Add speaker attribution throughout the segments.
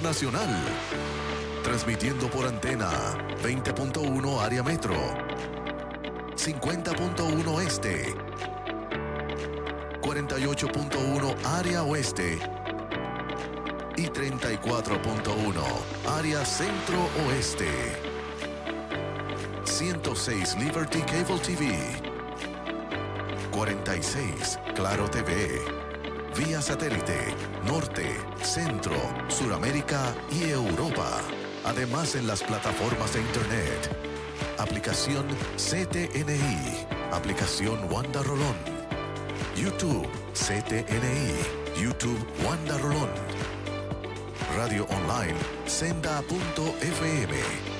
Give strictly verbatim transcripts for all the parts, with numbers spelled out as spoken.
Speaker 1: internacional. Transmitiendo por antena veinte punto uno área metro, cincuenta punto uno este, cuarenta y ocho punto uno área oeste y treinta y cuatro punto uno área centro oeste. ciento seis Liberty Cable T V, cuarenta y seis Claro T V, vía satélite, norte, centro, Suramérica y Europa. Además en las plataformas de internet. Aplicación C T N I, aplicación Wanda Rolón, YouTube C T N I, YouTube Wanda Rolón, radio online senda punto f m.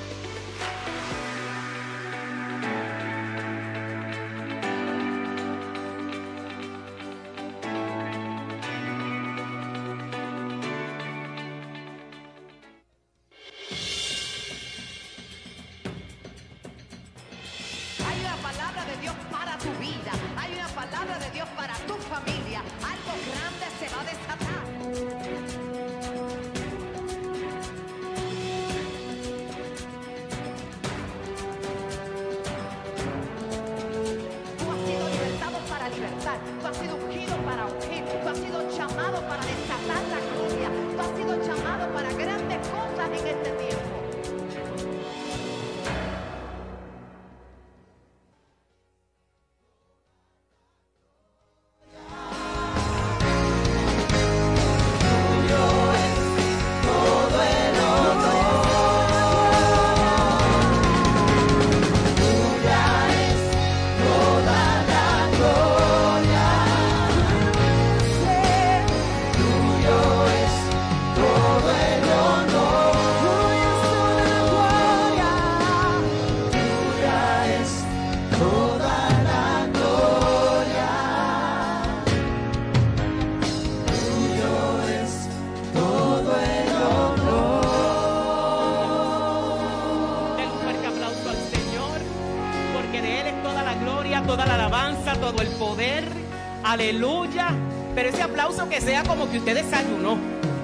Speaker 2: Aleluya. Pero ese aplauso que sea como que usted desayunó.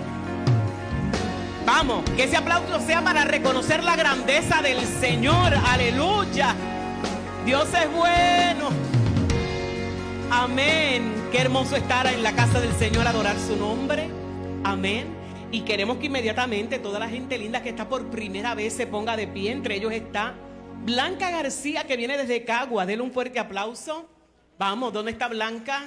Speaker 2: Vamos, que ese aplauso sea para reconocer la grandeza del Señor. Aleluya. Dios es bueno. Amén. Qué hermoso estar en la casa del Señor, adorar su nombre. Amén. Y queremos que inmediatamente toda la gente linda que está por primera vez se ponga de pie. Entre ellos está Blanca García, que viene desde Cagua. Denle un fuerte aplauso. Vamos, ¿dónde está Blanca?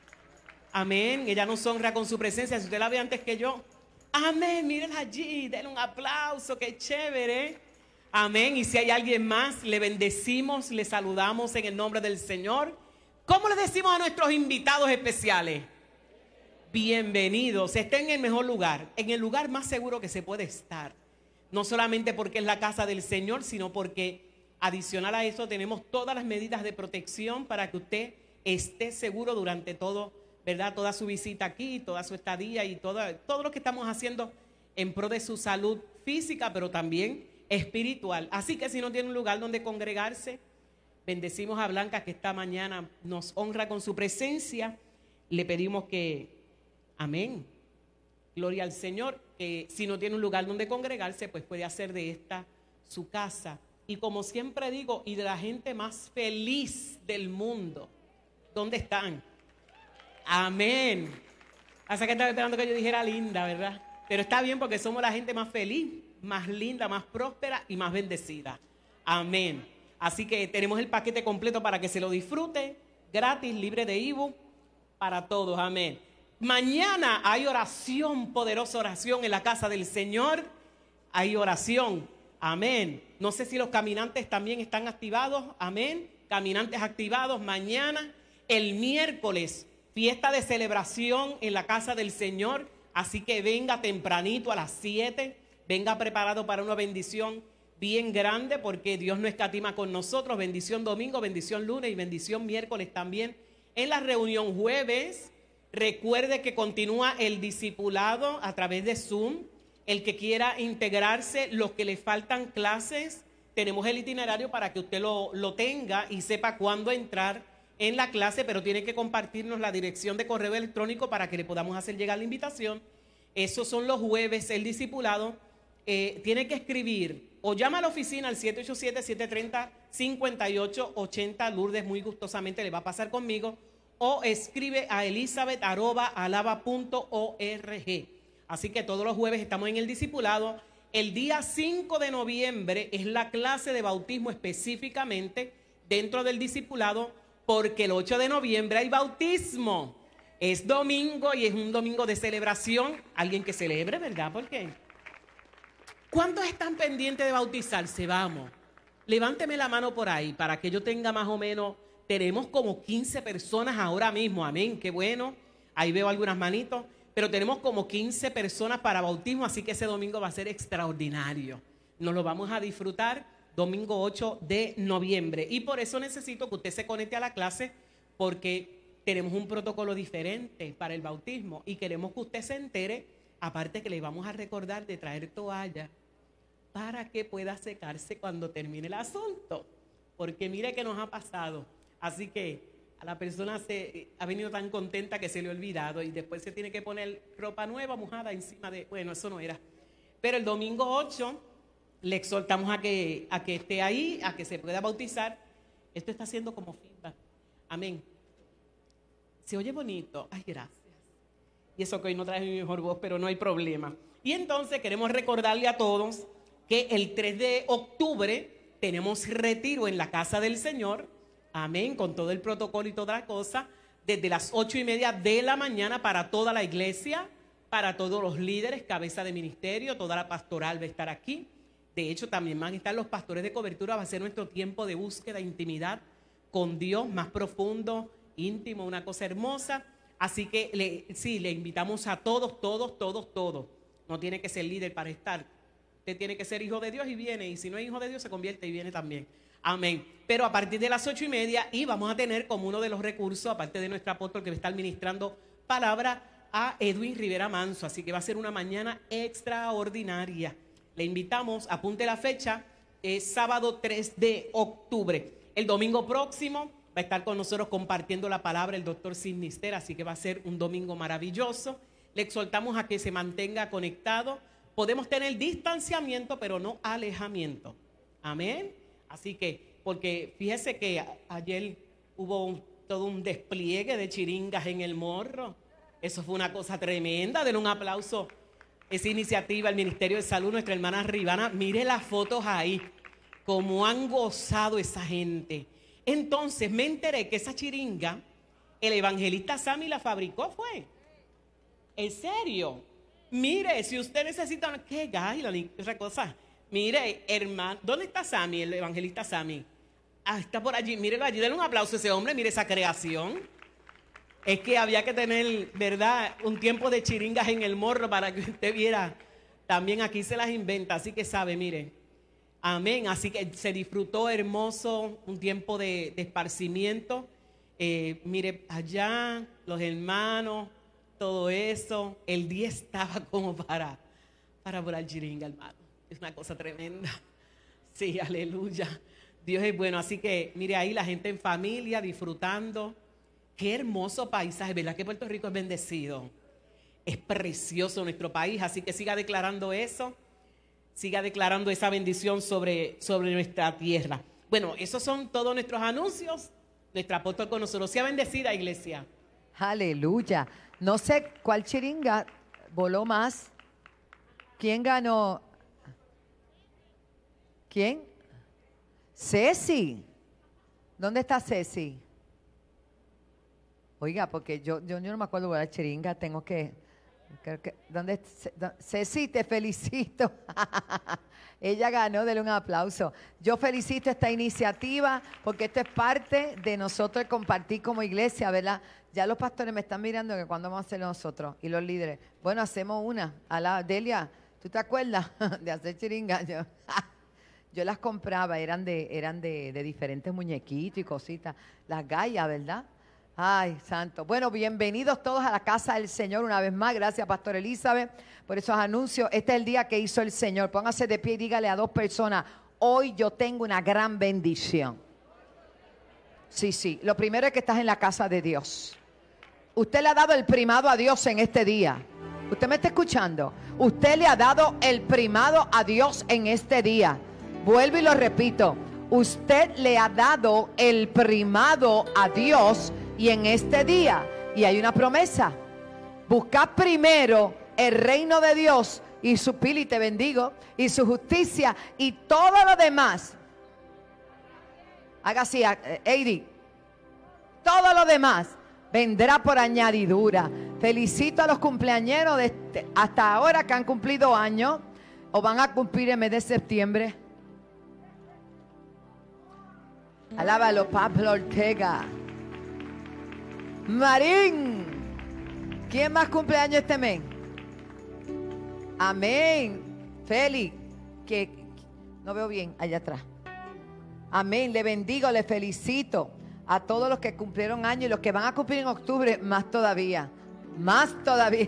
Speaker 2: Amén. Ella nos honra con su presencia. Si usted la ve antes que yo, amén, mírenla allí, denle un aplauso, qué chévere. Amén. Y si hay alguien más, le bendecimos, le saludamos en el nombre del Señor. ¿Cómo le decimos a nuestros invitados especiales? Bienvenidos. Estén en el mejor lugar, en el lugar más seguro que se puede estar. No solamente porque es la casa del Señor, sino porque adicional a eso tenemos todas las medidas de protección para que usted esté seguro durante todo, ¿verdad? Toda su visita aquí, toda su estadía y todo, todo lo que estamos haciendo en pro de su salud física, pero también espiritual. Así que si no tiene un lugar donde congregarse, bendecimos a Blanca que esta mañana nos honra con su presencia. Le pedimos que, amén, gloria al Señor, que si no tiene un lugar donde congregarse, pues puede hacer de esta su casa. Y como siempre digo, y de la gente más feliz del mundo, ¿dónde están? Amén. Hasta que estaba esperando que yo dijera linda, ¿verdad? Pero está bien porque somos la gente más feliz, más linda, más próspera y más bendecida. Amén. Así que tenemos el paquete completo para que se lo disfrute, gratis, libre de I B U, para todos. Amén. Mañana hay oración, poderosa oración en la casa del Señor. Hay oración. Amén. No sé si los caminantes también están activados. Amén. Caminantes activados mañana. El miércoles, fiesta de celebración en la casa del Señor. Así que venga tempranito a las siete. Venga preparado para una bendición bien grande porque Dios no escatima con nosotros. Bendición domingo, bendición lunes y bendición miércoles también. En la reunión jueves, recuerde que continúa el discipulado a través de Zoom. El que quiera integrarse, los que le faltan clases, tenemos el itinerario para que usted lo, lo tenga y sepa cuándo entrar en la clase, pero tiene que compartirnos la dirección de correo electrónico para que le podamos hacer llegar la invitación. Esos son los jueves. El discipulado eh, tiene que escribir o llama a la oficina al siete ocho siete, siete tres cero, cinco ocho ocho cero. Lourdes muy gustosamente le va a pasar conmigo. O escribe a elizabeth arroba alaba punto org. Así que todos los jueves estamos en el discipulado. El día cinco de noviembre es la clase de bautismo específicamente dentro del discipulado, porque el ocho de noviembre hay bautismo. Es domingo y es un domingo de celebración. Alguien que celebre, ¿verdad? ¿Por qué? ¿Cuántos están pendientes de bautizarse? Vamos. Levánteme la mano por ahí para que yo tenga más o menos. Tenemos como quince personas ahora mismo. Amén. Qué bueno. Ahí veo algunas manitos. Pero tenemos como quince personas para bautismo, así que ese domingo va a ser extraordinario. Nos lo vamos a disfrutar domingo ocho de noviembre. Y por eso necesito que usted se conecte a la clase, porque tenemos un protocolo diferente para el bautismo y queremos que usted se entere, aparte que le vamos a recordar de traer toalla para que pueda secarse cuando termine el asunto. Porque mire que nos ha pasado. Así que a la persona se ha venido tan contenta que se le ha olvidado y después se tiene que poner ropa nueva mojada encima de... Bueno, eso no era. Pero el domingo ocho le exhortamos a que, a que esté ahí, a que se pueda bautizar. Esto está haciendo como feedback. Amén. Se oye bonito. Ay, gracias. Y eso que hoy no traje mi mejor voz, pero no hay problema. Y entonces queremos recordarle a todos que el tres de octubre tenemos retiro en la casa del Señor. Amén, con todo el protocolo y toda la cosa, desde las ocho y media de la mañana para toda la iglesia, para todos los líderes, cabeza de ministerio, toda la pastoral va a estar aquí. De hecho, también van a estar los pastores de cobertura, va a ser nuestro tiempo de búsqueda, intimidad con Dios, más profundo, íntimo, una cosa hermosa. Así que le, sí, le invitamos a todos, todos, todos, todos. No tiene que ser líder para estar. Usted tiene que ser hijo de Dios y viene, y si no es hijo de Dios se convierte y viene también. Amén. Pero a partir de las ocho y media y vamos a tener como uno de los recursos, aparte de nuestro apóstol que va a estar ministrando palabra, a Edwin Rivera Manso. Así que va a ser una mañana extraordinaria. Le invitamos, apunte la fecha, es sábado tres de octubre. El domingo próximo va a estar con nosotros compartiendo la palabra el doctor Sinister, así que va a ser un domingo maravilloso. Le exhortamos a que se mantenga conectado. Podemos tener distanciamiento, pero no alejamiento. Amén. Así que, porque fíjese que a, ayer hubo un, todo un despliegue de chiringas en el morro. Eso fue una cosa tremenda. Denle un aplauso a esa iniciativa al Ministerio de Salud, nuestra hermana Rivana. Mire las fotos ahí, cómo han gozado esa gente. Entonces me enteré que esa chiringa, el evangelista Sammy la fabricó, fue. ¿En serio? Mire, si usted necesita, ¿qué gaila ni otra cosa? Mire, hermano, ¿dónde está Sammy, el evangelista Sammy? Ah, está por allí, mírelo allí, denle un aplauso a ese hombre, mire esa creación. Es que había que tener, ¿verdad?, un tiempo de chiringas en el morro para que usted viera. También aquí se las inventa, así que sabe, mire. Amén, así que se disfrutó hermoso, un tiempo de, de esparcimiento. Eh, mire, allá, los hermanos, todo eso. El día estaba como para, para volar chiringa, hermano. Es una cosa tremenda. Sí, aleluya. Dios es bueno. Así que, mire ahí la gente en familia disfrutando. Qué hermoso paisaje. ¿Verdad que Puerto Rico es bendecido? Es precioso nuestro país. Así que siga declarando eso. Siga declarando esa bendición sobre, sobre nuestra tierra. Bueno, esos son todos nuestros anuncios. Nuestra apóstol con nosotros. Sea bendecida, iglesia.
Speaker 3: Aleluya. No sé cuál chiringa voló más. ¿Quién ganó? ¿Quién? Ceci. ¿Dónde está Ceci? Oiga, porque yo, yo, yo no me acuerdo de la chiringa, tengo que... Creo que ¿dónde? Ceci, te felicito. Ella ganó, denle un aplauso. Yo felicito esta iniciativa porque esto es parte de nosotros compartir como iglesia, ¿verdad? Ya los pastores me están mirando que cuándo vamos a hacer nosotros y los líderes. Bueno, hacemos una. A la Delia, ¿tú te acuerdas de hacer chiringa? Yo, yo las compraba, eran de, eran de, de diferentes muñequitos y cositas. Las gallas, ¿verdad? Ay, santo. Bueno, bienvenidos todos a la casa del Señor una vez más. Gracias, Pastor Elizabeth, por esos anuncios. Este es el día que hizo el Señor. Póngase de pie y dígale a dos personas, hoy yo tengo una gran bendición. Sí, sí. Lo primero es que estás en la casa de Dios. Usted le ha dado el primado a Dios en este día. ¿Usted me está escuchando? Usted le ha dado el primado a Dios en este día. Vuelvo y lo repito. Usted le ha dado el primado a Dios y en este día. Y hay una promesa. Buscad primero el reino de Dios y su pila y te bendigo y su justicia y todo lo demás. Haga así, Eddie. Todo lo demás vendrá por añadidura. Felicito a los cumpleañeros de este, hasta ahora que han cumplido años o van a cumplir en mes de septiembre. Alábalo, Pablo Ortega. Marín. ¿Quién más cumpleaños este mes? Amén. Félix, que no veo bien allá atrás. Amén. Le bendigo, le felicito a todos los que cumplieron años y los que van a cumplir en octubre, más todavía. Más todavía.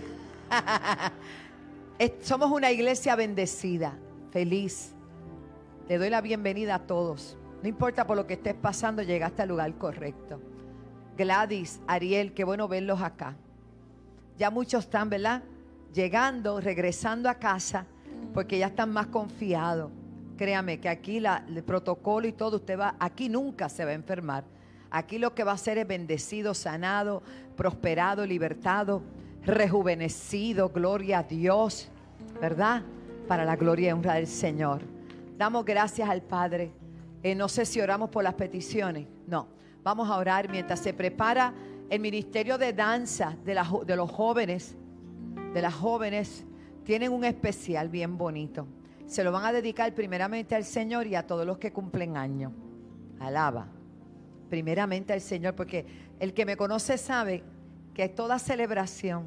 Speaker 3: Somos una iglesia bendecida, feliz. Le doy la bienvenida a todos. No importa por lo que estés pasando, llegaste al lugar correcto. Gladys, Ariel, qué bueno verlos acá. Ya muchos están, ¿verdad? Llegando, regresando a casa, porque ya están más confiados. Créame que aquí la, el protocolo y todo, usted va, aquí nunca se va a enfermar. Aquí lo que va a ser es bendecido, sanado, prosperado, libertado, rejuvenecido, gloria a Dios, ¿verdad? Para la gloria y honra del Señor. Damos gracias al Padre. Eh, no sé si oramos por las peticiones. No, vamos a orar mientras se prepara el ministerio de danza de, la, de los jóvenes. De las jóvenes tienen un especial bien bonito. Se lo van a dedicar primeramente al Señor y a todos los que cumplen años. Alaba. Primeramente al Señor, porque el que me conoce sabe que toda celebración,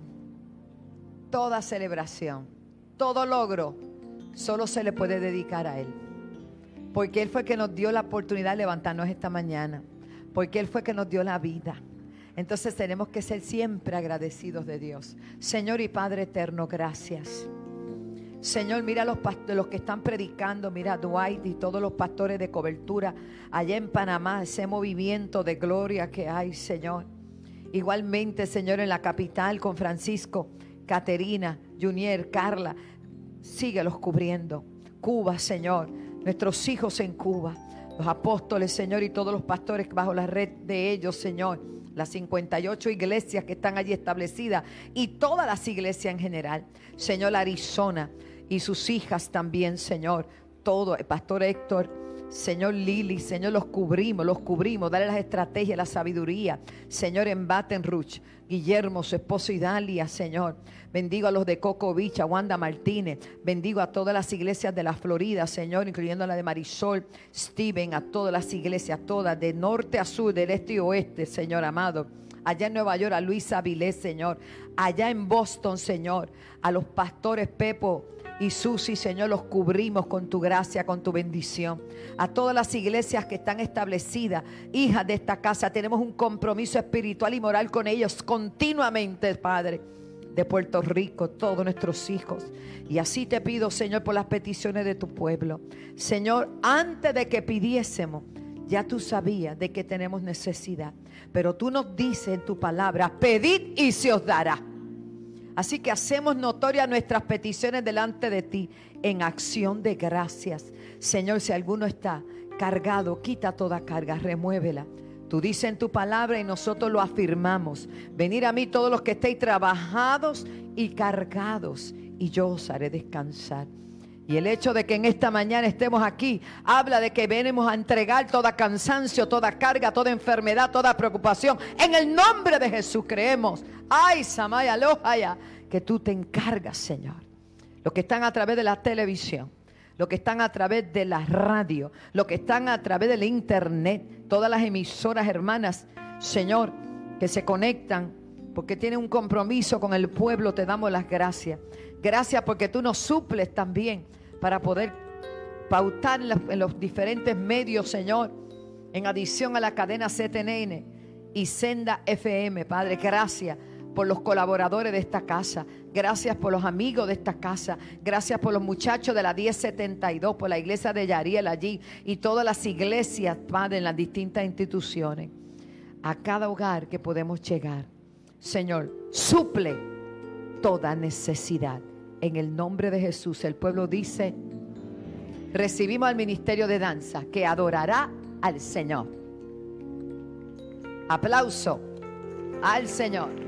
Speaker 3: toda celebración, todo logro, solo se le puede dedicar a Él. Porque Él fue el que nos dio la oportunidad de levantarnos esta mañana. Porque Él fue el que nos dio la vida. Entonces tenemos que ser siempre agradecidos de Dios. Señor y Padre eterno, gracias. Señor, mira los, los que están predicando, mira a Dwight y todos los pastores de cobertura allá en Panamá, ese movimiento de gloria que hay, Señor. Igualmente, Señor, en la capital con Francisco, Caterina, Junior, Carla, síguelos cubriendo. Cuba, Señor, nuestros hijos en Cuba, los apóstoles, Señor, y todos los pastores bajo la red de ellos, Señor. Las cincuenta y ocho iglesias que están allí establecidas y todas las iglesias en general. Señor, Arizona y sus hijas también, Señor. Todo, el pastor Héctor, Señor Lili, Señor, los cubrimos, los cubrimos. Dale las estrategias, la sabiduría. Señor, en Baton Rouge, Guillermo, su esposo Idalia, Señor. Bendigo a los de Coco Beach, a Wanda Martínez. Bendigo a todas las iglesias de la Florida, Señor, incluyendo la de Marisol, Steven, a todas las iglesias, todas, de norte a sur, del este y oeste, Señor amado. Allá en Nueva York, a Luisa Avilés, Señor. Allá en Boston, Señor, a los pastores Pepo y Susi, Señor, los cubrimos con tu gracia, con tu bendición. A todas las iglesias que están establecidas, hijas de esta casa, tenemos un compromiso espiritual y moral con ellos continuamente, Padre. De Puerto Rico, todos nuestros hijos. Y así te pido, Señor, por las peticiones de tu pueblo. Señor, antes de que pidiésemos, ya tú sabías de que tenemos necesidad. Pero tú nos dices en tu palabra, pedid y se os dará. Así que hacemos notorias nuestras peticiones delante de ti en acción de gracias. Señor, si alguno está cargado, quita toda carga, remuévela. Tú dices en tu palabra y nosotros lo afirmamos. Venid a mí todos los que estéis trabajados y cargados y yo os haré descansar. Y el hecho de que en esta mañana estemos aquí habla de que venimos a entregar toda cansancio, toda carga, toda enfermedad, toda preocupación. En el nombre de Jesús creemos. Ay, Samaya, Lojaya, que tú te encargas, Señor. Los que están a través de la televisión, los que están a través de la radio, los que están a través del internet, todas las emisoras hermanas, Señor, que se conectan porque tienen un compromiso con el pueblo, te damos las gracias. Gracias porque tú nos suples también para poder pautar en los, en los diferentes medios, Señor, en adición a la cadena C T N y Senda F M, Padre. Gracias por los colaboradores de esta casa. Gracias por los amigos de esta casa. Gracias por los muchachos de la diez setenta y dos, por la iglesia de Yariel allí y todas las iglesias, Padre, en las distintas instituciones. A cada hogar que podemos llegar, Señor, suple toda necesidad. En el nombre de Jesús, el pueblo dice, recibimos al ministerio de danza que adorará al Señor. Aplauso al Señor.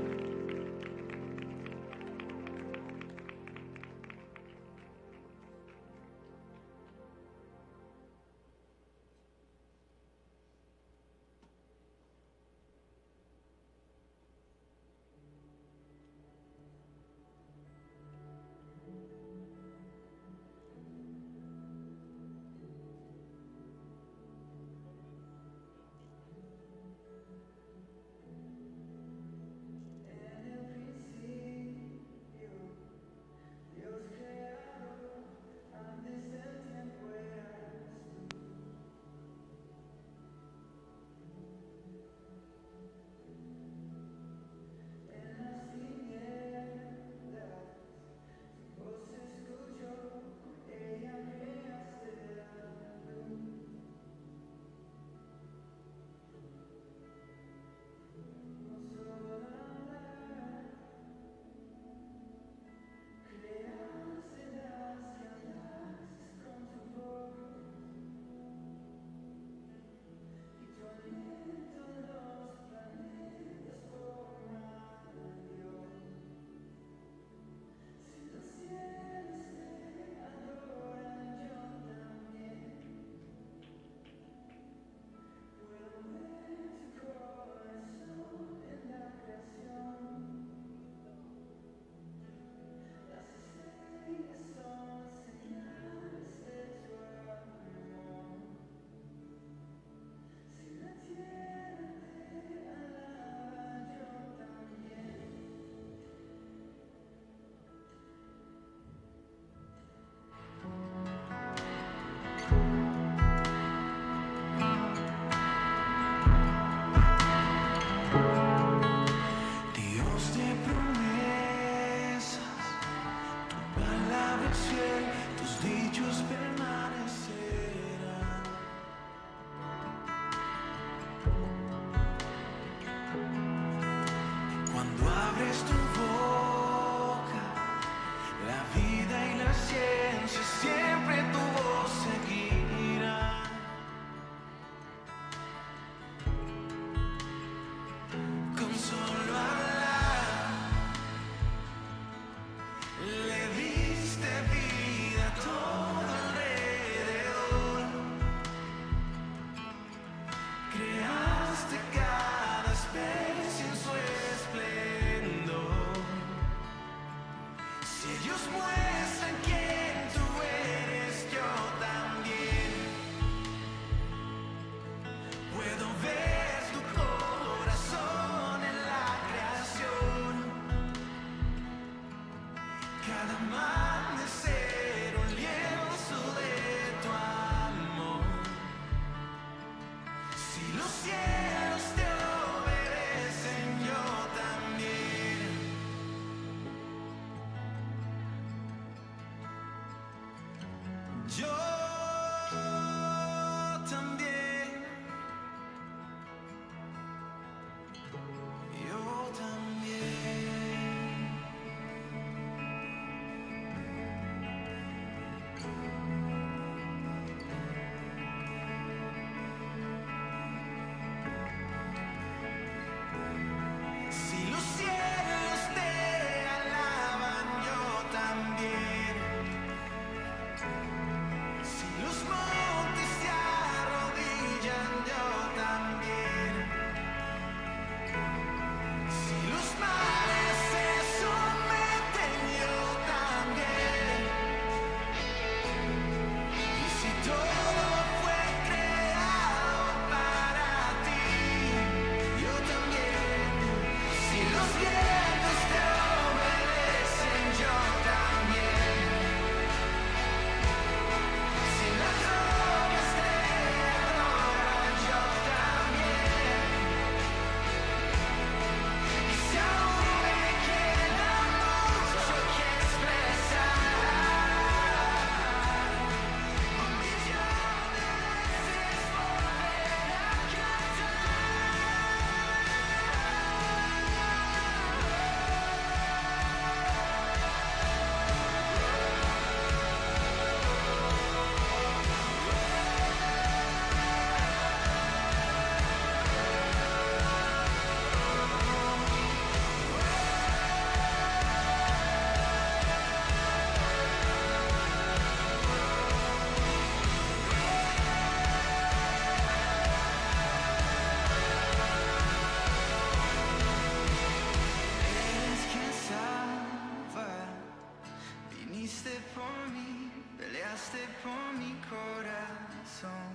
Speaker 4: pagaste por mi corazón.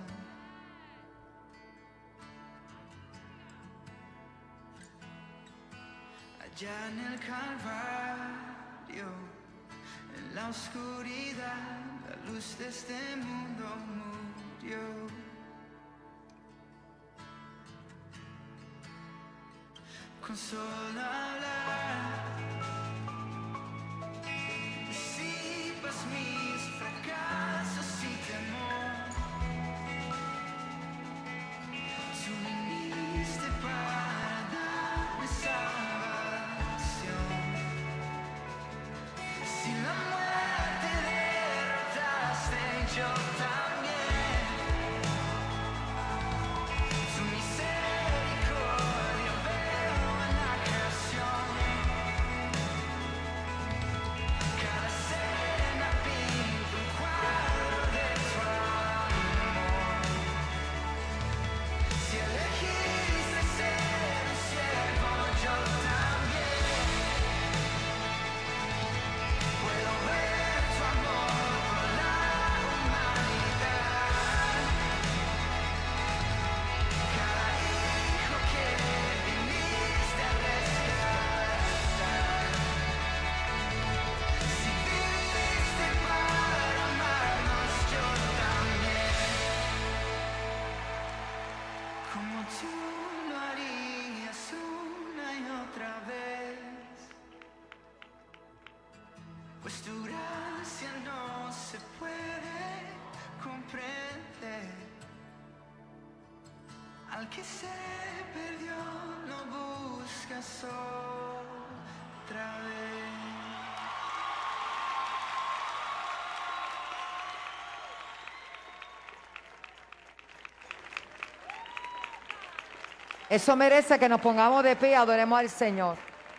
Speaker 4: Allá en el Calvario, en la oscuridad, la luz de este mundo murió. Con solo hablar disipas mis fracasos y temor. Tú viniste para darme salvación. Si la muerte derrotaste, yo también. Tu misericordia veo en la creación. Cada escena pinta un cuadro de tu amor. Si elegiste ser un siervo, yo también. Puedo ver tu amor por la humanidad. Cada hijo que viniste a rescatar. Si viviste para amarnos, yo también. Como tú lo harías una y otra vez. Pues tu gracia no se puede comprender. Al que se perdió lo buscas otra vez.
Speaker 3: Eso merece que nos pongamos de pie y adoremos al Señor.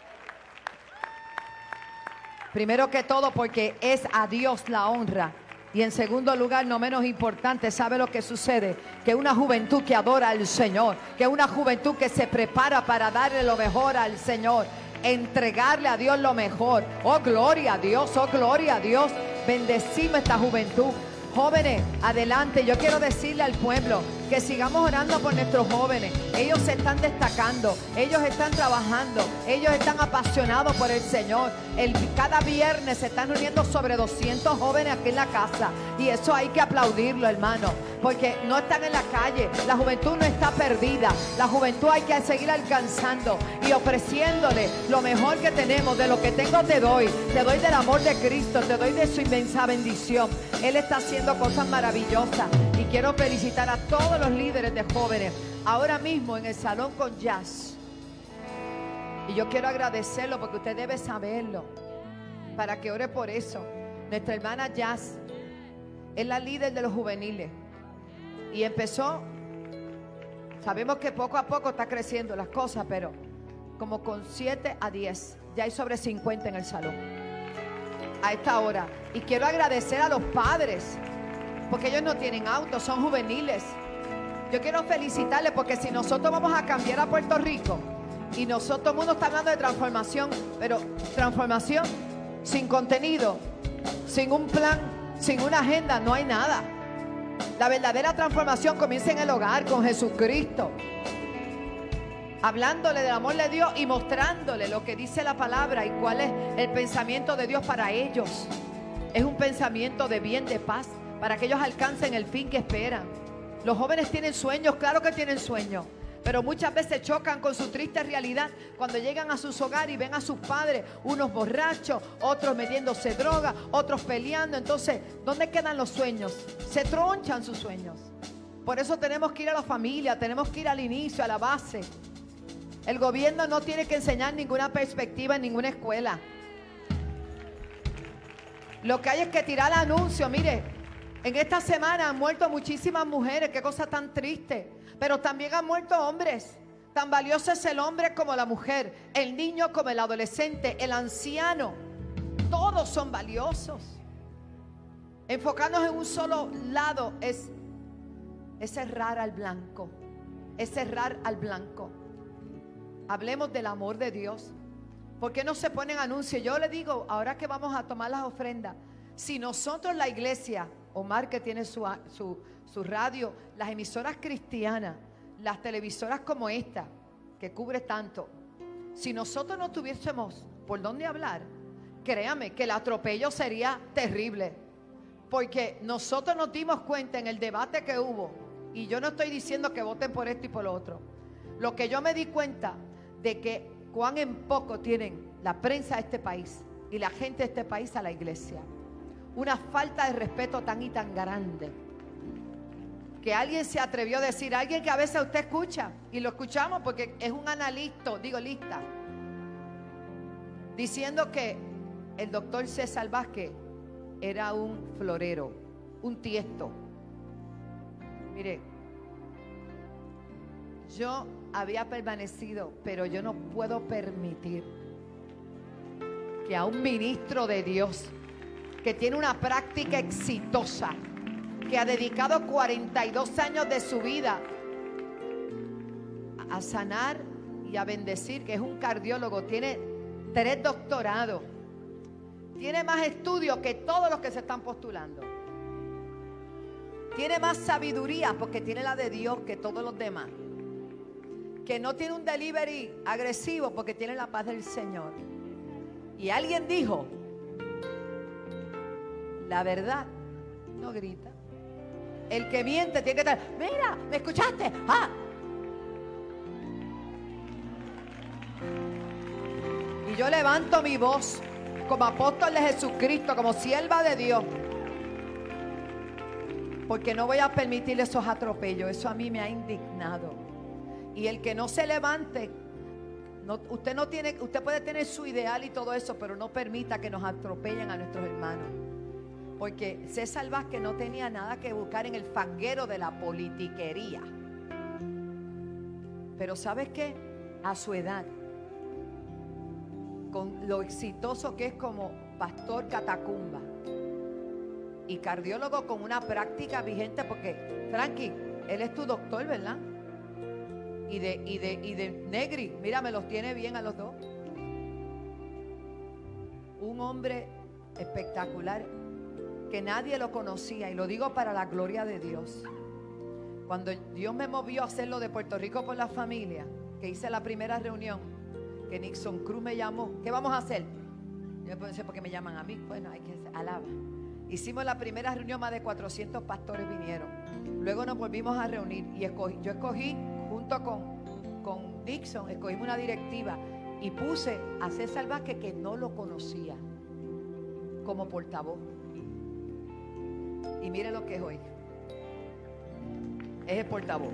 Speaker 3: Primero que todo, porque es a Dios la honra. Y en segundo lugar, no menos importante, ¿sabe lo que sucede? Que una juventud que adora al Señor, que una juventud que se prepara para darle lo mejor al Señor, entregarle a Dios lo mejor. Oh, gloria a Dios, oh, gloria a Dios. Bendecimos esta juventud. Jóvenes, adelante. Yo quiero decirle al pueblo que sigamos orando por nuestros jóvenes. Ellos se están destacando, ellos están trabajando, ellos están apasionados por el Señor. El, cada viernes se están uniendo sobre doscientos jóvenes aquí en la casa. Y eso hay que aplaudirlo, hermano, porque no están en la calle. La juventud no está perdida. La juventud hay que seguir alcanzando y ofreciéndole lo mejor que tenemos. De lo que tengo te doy. Te doy del amor de Cristo, te doy de su inmensa bendición. Él está haciendo cosas maravillosas. Y quiero felicitar a todos los líderes de jóvenes ahora mismo en el salón con jazz. Y yo quiero agradecerlo porque usted debe saberlo, para que ore por eso. Nuestra hermana Jazz es la líder de los juveniles y empezó, sabemos que poco a poco está creciendo las cosas, pero como con siete a diez, ya hay sobre cincuenta en el salón a esta hora. Y quiero agradecer a los padres, porque ellos no tienen autos, son juveniles. Yo quiero felicitarles, porque si nosotros vamos a cambiar a Puerto Rico, y nosotros, todo el mundo está hablando de transformación, pero transformación sin contenido, sin un plan, sin una agenda, no hay nada. La verdadera transformación comienza en el hogar con Jesucristo, hablándole del amor de Dios y mostrándole lo que dice la palabra y cuál es el pensamiento de Dios para ellos. Es un pensamiento de bien, de paz, para que ellos alcancen el fin que esperan. Los jóvenes tienen sueños, claro que tienen sueños, pero muchas veces chocan con su triste realidad cuando llegan a sus hogares y ven a sus padres, unos borrachos, otros metiéndose droga, otros peleando. Entonces, ¿dónde quedan los sueños? Se tronchan sus sueños. Por eso tenemos que ir a la familia, tenemos que ir al inicio, a la base. El gobierno no tiene que enseñar ninguna perspectiva en ninguna escuela. Lo que hay es que tirar anuncio. Mire, en esta semana han muerto muchísimas mujeres, qué cosa tan triste. Pero también han muerto hombres. Tan valioso es el hombre como la mujer, el niño como el adolescente, el anciano. Todos son valiosos. Enfocarnos en un solo lado es, es errar al blanco. Es errar al blanco. Hablemos del amor de Dios. ¿Por qué no se ponen anuncios? Yo le digo, ahora que vamos a tomar las ofrendas, Si nosotros, la iglesia, Omar que tiene su, su, su radio, las emisoras cristianas, las televisoras como esta, que cubre tanto, si nosotros no tuviésemos por dónde hablar, créame que el atropello sería terrible. Porque nosotros nos dimos cuenta en el debate que hubo, y yo no estoy diciendo que voten por esto y por lo otro, lo que yo me di cuenta de que cuán en poco tienen la prensa de este país y la gente de este país a la iglesia. Una falta de respeto tan y tan grande, que alguien se atrevió a decir, alguien que a veces usted escucha, y lo escuchamos porque es un analista, digo lista, diciendo que el doctor César Vázquez era un florero, un tiesto. Mire, yo había permanecido, pero yo no puedo permitir que a un ministro de Dios que tiene una práctica exitosa, que ha dedicado cuarenta y dos años de su vida a sanar y a bendecir, que es un cardiólogo, tiene tres doctorados, tiene más estudios que todos los que se están postulando, tiene más sabiduría porque tiene la de Dios que todos los demás, que no tiene un delivery agresivo porque tiene la paz del Señor. Y alguien dijo, la verdad no grita. El que miente tiene que estar, mira, ¿me escuchaste? Ah. Y yo levanto mi voz como apóstol de Jesucristo, como sierva de Dios, porque no voy a permitir esos atropellos. Eso a mí me ha indignado. Y el que no se levante, no, usted no tiene, usted puede tener su ideal y todo eso, pero no permita que nos atropellen a nuestros hermanos. Porque César Vázquez no tenía nada que buscar en el fanguero de la politiquería. Pero ¿sabes qué? A su edad, con lo exitoso que es como pastor catacumba y cardiólogo con una práctica vigente, porque Frankie, él es tu doctor, ¿verdad? Y de, y de, y de Negri, mira, me los tiene bien a los dos. Un hombre espectacular que nadie lo conocía, y lo digo para la gloria de Dios. Cuando Dios me movió a hacerlo de Puerto Rico por la familia, que hice la primera reunión, que Nixon Cruz me llamó, ¿qué vamos a hacer? Yo pensé, ¿por qué me llaman a mí? Bueno, hay que hacer, alaba. Hicimos la primera reunión, más de cuatrocientos pastores vinieron. Luego nos volvimos a reunir y escogí, yo escogí junto con, con Nixon, escogimos una directiva y puse a César Vázquez, que no lo conocía, como portavoz. Y mire lo que es hoy. Es el portavoz.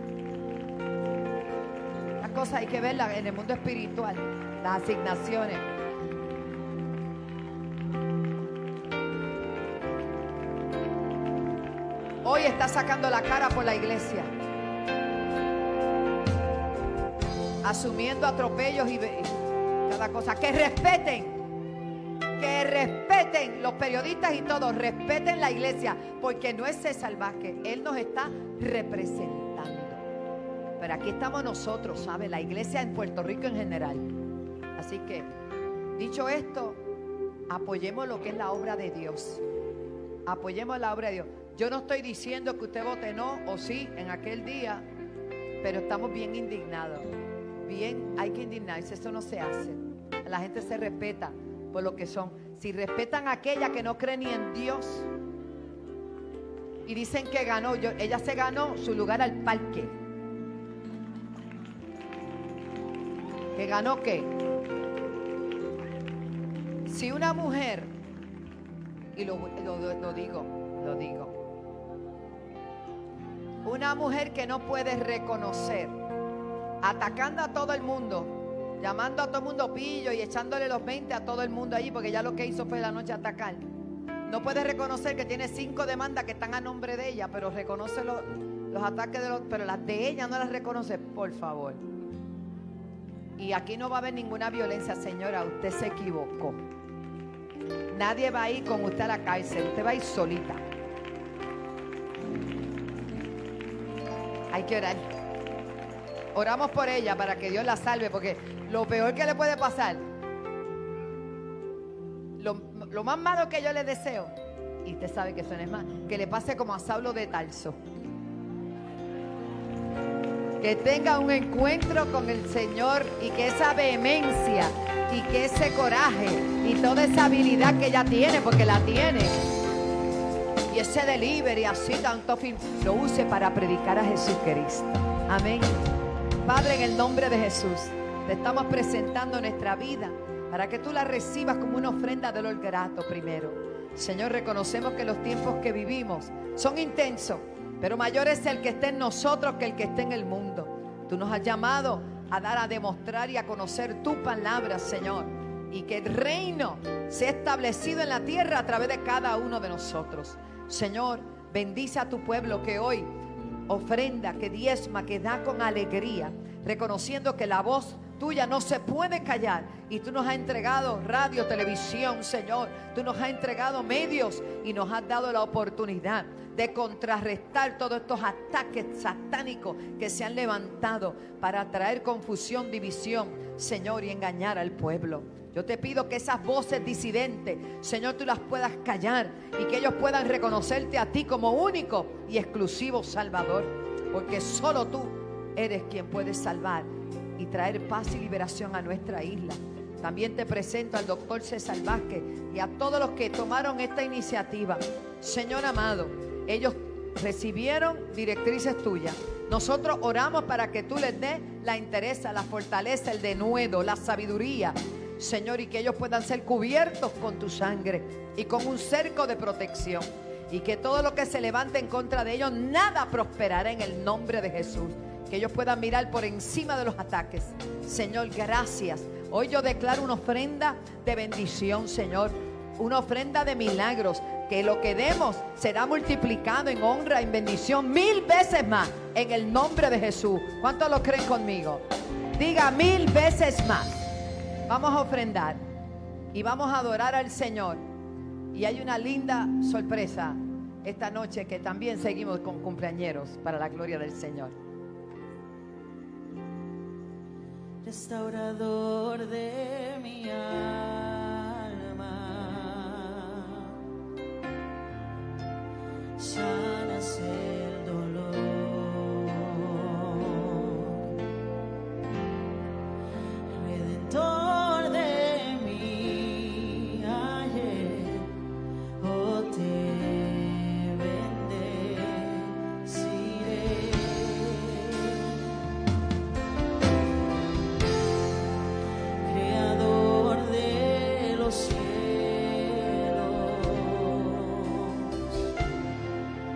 Speaker 3: Las cosas hay que verlas en el mundo espiritual, las asignaciones. Hoy está sacando la cara por la iglesia, asumiendo atropellos y cada cosa. Que respeten. Que respeten los periodistas y todos, respeten la iglesia, porque no es César Vázquez, él nos está representando. Pero aquí estamos nosotros, ¿sabe? La iglesia en Puerto Rico en general. Así que, dicho esto, apoyemos lo que es la obra de Dios. Apoyemos la obra de Dios. Yo no estoy diciendo que usted vote no o sí en aquel día, pero estamos bien indignados. Bien, hay que indignarse, eso no se hace. La gente se respeta por lo que son. Si respetan a aquella que no cree ni en Dios y dicen que ganó, yo, ella se ganó su lugar al parque. ¿Que ganó qué? Si una mujer, y lo, lo, lo digo, lo digo, una mujer que no puede reconocer, atacando a todo el mundo, llamando a todo el mundo pillo y echándole los veinte a todo el mundo allí, porque ya lo que hizo fue la noche atacar. No puede reconocer que tiene cinco demandas que están a nombre de ella, pero reconoce los, los ataques de los, pero las de ella no las reconoce, por favor. Y aquí no va a haber ninguna violencia, señora, usted se equivocó. Nadie va a ir con usted a la cárcel, usted va a ir solita. Hay que orar. Oramos por ella para que Dios la salve, porque lo peor que le puede pasar, lo, lo más malo que yo le deseo, y usted sabe que eso no es más, que le pase como a Saulo de Tarso. Que tenga un encuentro con el Señor y que esa vehemencia y que ese coraje y toda esa habilidad que ella tiene, porque la tiene, y ese delivery así tanto fin, lo use para predicar a Jesucristo. Amén. Padre, en el nombre de Jesús, te estamos presentando nuestra vida para que tú la recibas como una ofrenda de olor grato primero. Señor, reconocemos que los tiempos que vivimos son intensos, pero mayor es el que esté en nosotros que el que esté en el mundo. Tú nos has llamado a dar, a demostrar y a conocer tu palabra, Señor, y que el reino sea establecido en la tierra a través de cada uno de nosotros. Señor, bendice a tu pueblo que hoy ofrenda, que diezma, que da con alegría, reconociendo que la voz tuya no se puede callar, y tú nos has entregado radio, televisión, Señor. Tú nos has entregado medios y nos has dado la oportunidad de contrarrestar todos estos ataques satánicos que se han levantado para traer confusión, división, Señor, y engañar al pueblo. Yo te pido que esas voces disidentes, Señor, tú las puedas callar y que ellos puedan reconocerte a ti como único y exclusivo Salvador, porque solo tú eres quien puede salvar y traer paz y liberación a nuestra isla. También te presento al doctor César Vázquez y a todos los que tomaron esta iniciativa. Señor amado, ellos recibieron directrices tuyas. Nosotros oramos para que tú les des la entereza, la fortaleza, el denuedo, la sabiduría, Señor, y que ellos puedan ser cubiertos con tu sangre y con un cerco de protección, y que todo lo que se levante en contra de ellos, nada prosperará en el nombre de Jesús. Que ellos puedan mirar por encima de los ataques. Señor, gracias. Hoy yo declaro una ofrenda de bendición, Señor, una ofrenda de milagros, que lo que demos será multiplicado en honra, en bendición, mil veces más, en el nombre de Jesús. ¿Cuántos lo creen conmigo? Diga mil veces más. Vamos a ofrendar y vamos a adorar al Señor. Y hay una linda sorpresa esta noche, que también seguimos con cumpleañeros para la gloria del Señor.
Speaker 5: Restaurador de mi alma, sanas el dolor, redentor de mi ayer, oh te bendeciré. Creador de los cielos,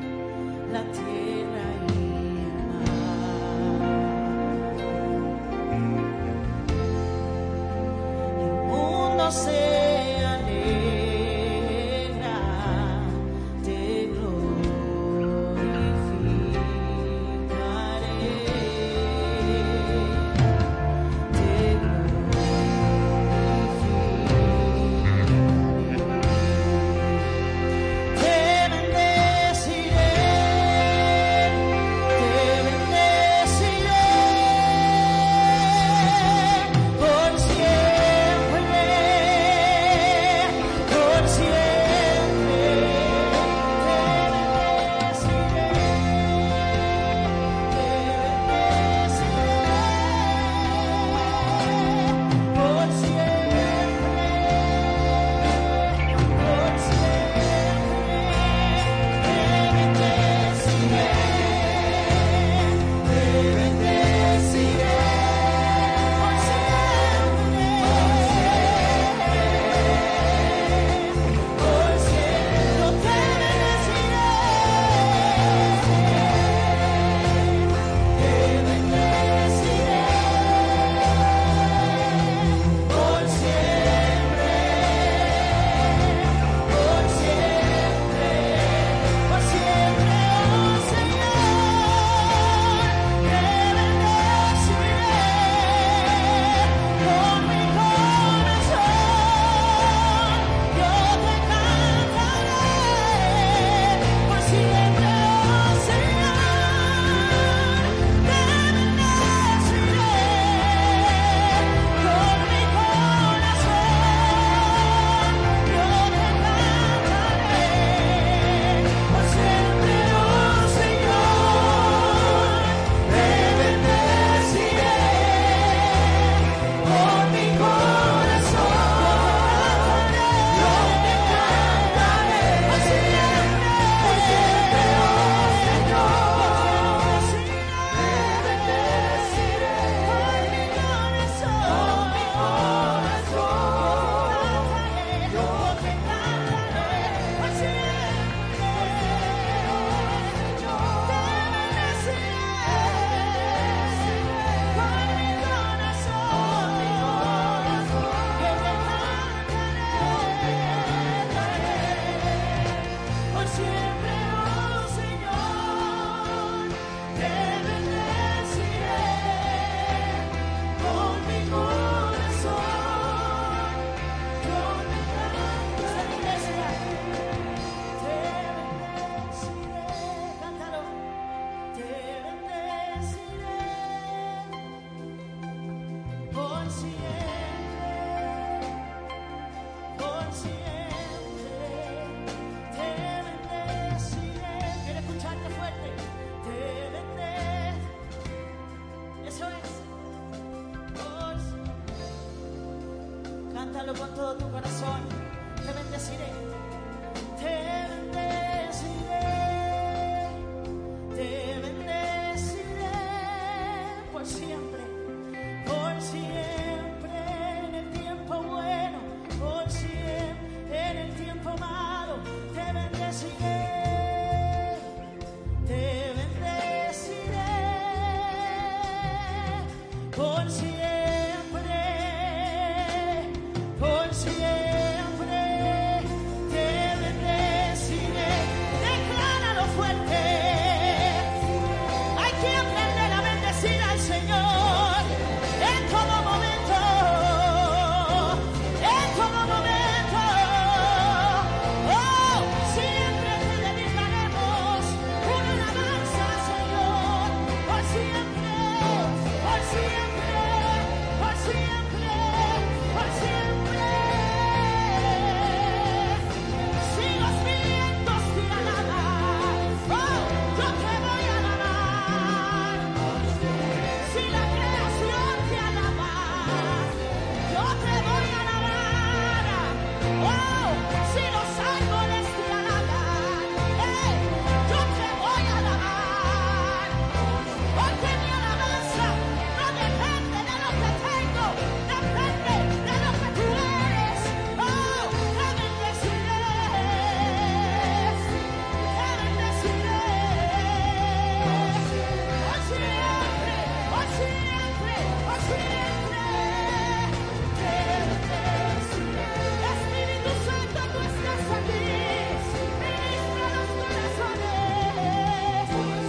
Speaker 5: Cántalo con todo tu corazón. Te bendeciré. Te bendeciré. Te bendeciré por siempre. Por siempre en el tiempo bueno. Por siempre en el tiempo malo. Te bendeciré. Te bendeciré. Por siempre. Por siempre te bendeciré. Decláralo fuerte. Hay que aprender a bendecir al Señor en todo momento. En todo momento. Oh, siempre te dedicaremos una alabanza al Señor. Por siempre, por siempre, por siempre, por siempre. Si los vientos te alaban, oh, yo te voy a alabar. Si la creación te alaba, yo te voy a alabar. Oh, si los árboles te alaban, eh, yo te voy a alabar. Porque mi alabanza no depende de lo que tengo, depende de lo que tú eres. Oh, te bendeciré. Te bendeciré. Por siempre, por siempre, por siempre. Te bendeciré. Espíritu Santo, tú estás aquí. Ministra los corazones.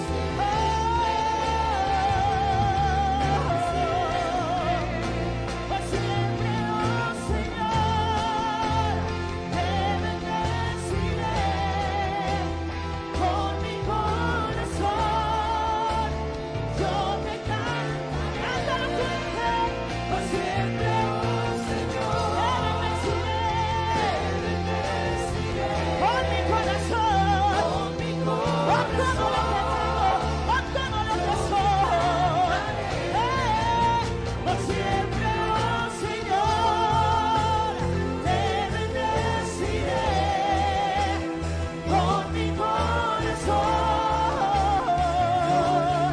Speaker 5: Por siempre, oh Señor, te bendeciré con mi corazón. Yo te canto, cántalo fuerte. Por siempre, oh Señor, te bendeciré con mi corazón. Con mi corazón, con todo lo que tengo, con todo lo que soy. Eh, por siempre, oh Señor, te bendeciré con mi corazón.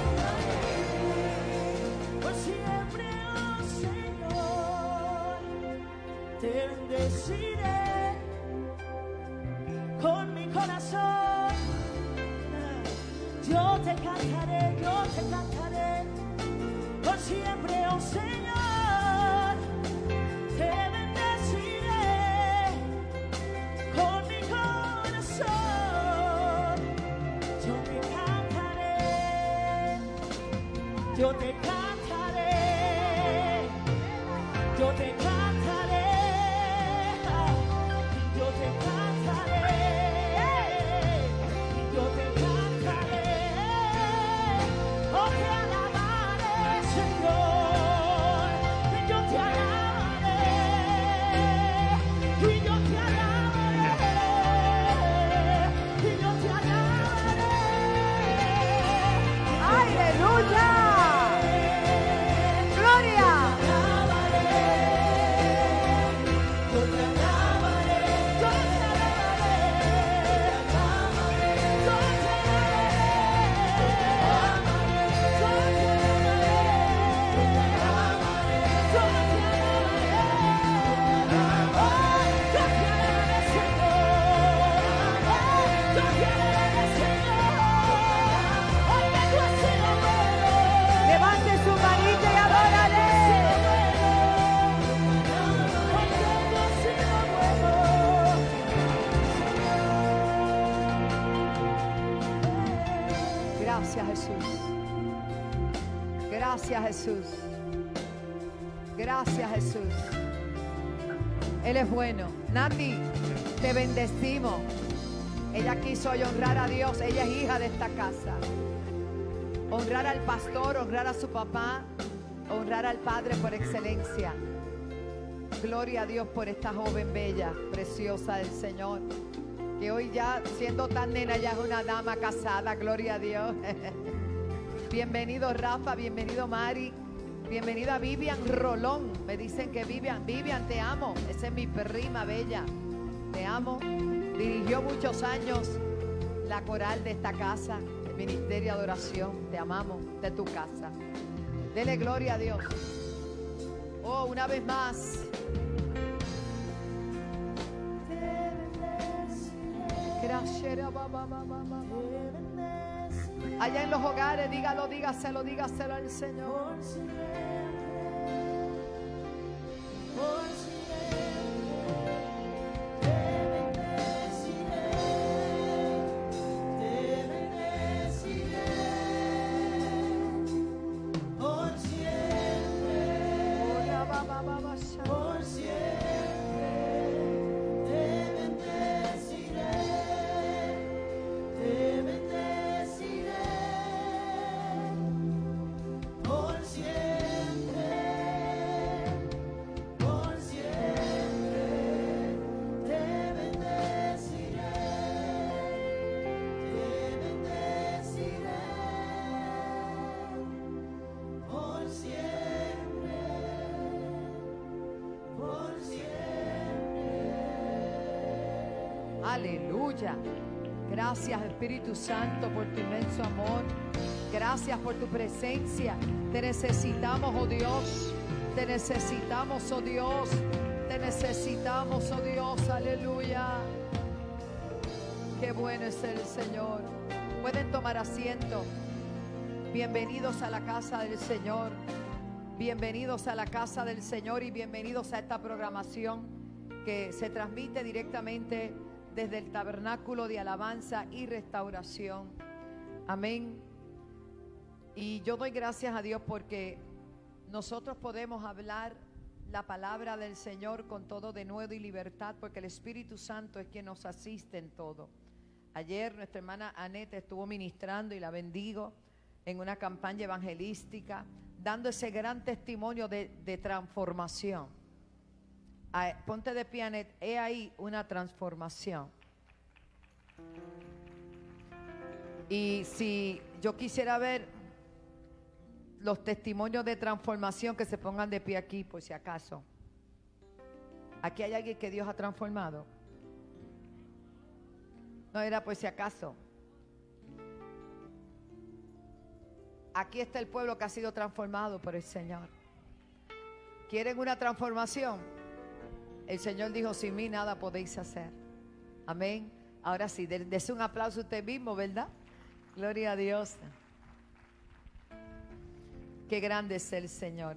Speaker 5: Por siempre, oh Señor, te bendeciré con mi corazón. Yo te cantaré, yo te cantaré. Por siempre, oh Señor, te bendeciré con mi corazón. Yo te cantaré, yo te cantaré, yo te cantaré, yo te cantaré, yo te cantaré. Oh, te alabaré, Señor, y yo te alabaré, y yo te alabaré, y yo te alabaré.
Speaker 3: ¡Aleluya! ¡Gloria!
Speaker 5: Yo te alabaré, yo te alabaré, yo te
Speaker 3: Levante su manita y adórale. Gracias, Jesús. Gracias, Jesús. Gracias, Jesús. Él es bueno. Nati, te bendecimos. Ella quiso hoy honrar a Dios. Ella es hija de esta casa. Honrar al pastor, honrar a su papá, honrar al Padre por excelencia. Gloria a Dios por esta joven bella, preciosa del Señor, que hoy ya, siendo tan nena, ya es una dama casada. Gloria a Dios. Bienvenido Rafa, bienvenido Mari. Bienvenida Vivian Rolón. Me dicen que Vivian, Vivian, te amo. Esa es mi prima bella. Te amo. Dirigió muchos años la coral de esta casa, el ministerio de adoración. Te amamos, de tu casa. Dele gloria a Dios. Oh, una vez más. Gracias. Allá en los hogares, dígalo, dígaselo, dígaselo al Señor.
Speaker 5: Por siempre te bendeciré, te bendeciré. Por siempre, por siempre te bendeciré, te bendeciré. Por siempre, por siempre te bendeciré, te bendeciré. Por siempre, por siempre.
Speaker 3: Aleluya. Gracias Espíritu Santo por tu inmenso amor. Gracias por tu presencia. Te necesitamos, oh Dios. Te necesitamos, oh Dios. Te necesitamos, oh Dios. Aleluya. Qué bueno es el Señor. Pueden tomar asiento. Bienvenidos a la casa del Señor. Bienvenidos a la casa del Señor y bienvenidos a esta programación que se transmite directamente desde el Tabernáculo de Alabanza y Restauración. Amén. Y yo doy gracias a Dios porque nosotros podemos hablar la palabra del Señor con todo denuedo y libertad, porque el Espíritu Santo es quien nos asiste en todo. Ayer nuestra hermana Anette estuvo ministrando y la bendigo en una campaña evangelística, dando ese gran testimonio de, de transformación. Ah, ponte de pie, Anette. He ahí una transformación. Y si yo quisiera ver los testimonios de transformación, que se pongan de pie aquí, por si acaso. Aquí hay alguien que Dios ha transformado. No era por si acaso. Aquí está el pueblo que ha sido transformado por el Señor. ¿Quieren una transformación? El Señor dijo: sin mí nada podéis hacer. Amén. Ahora sí, dése un aplauso a usted mismo, ¿verdad? Gloria a Dios. Qué grande es el Señor.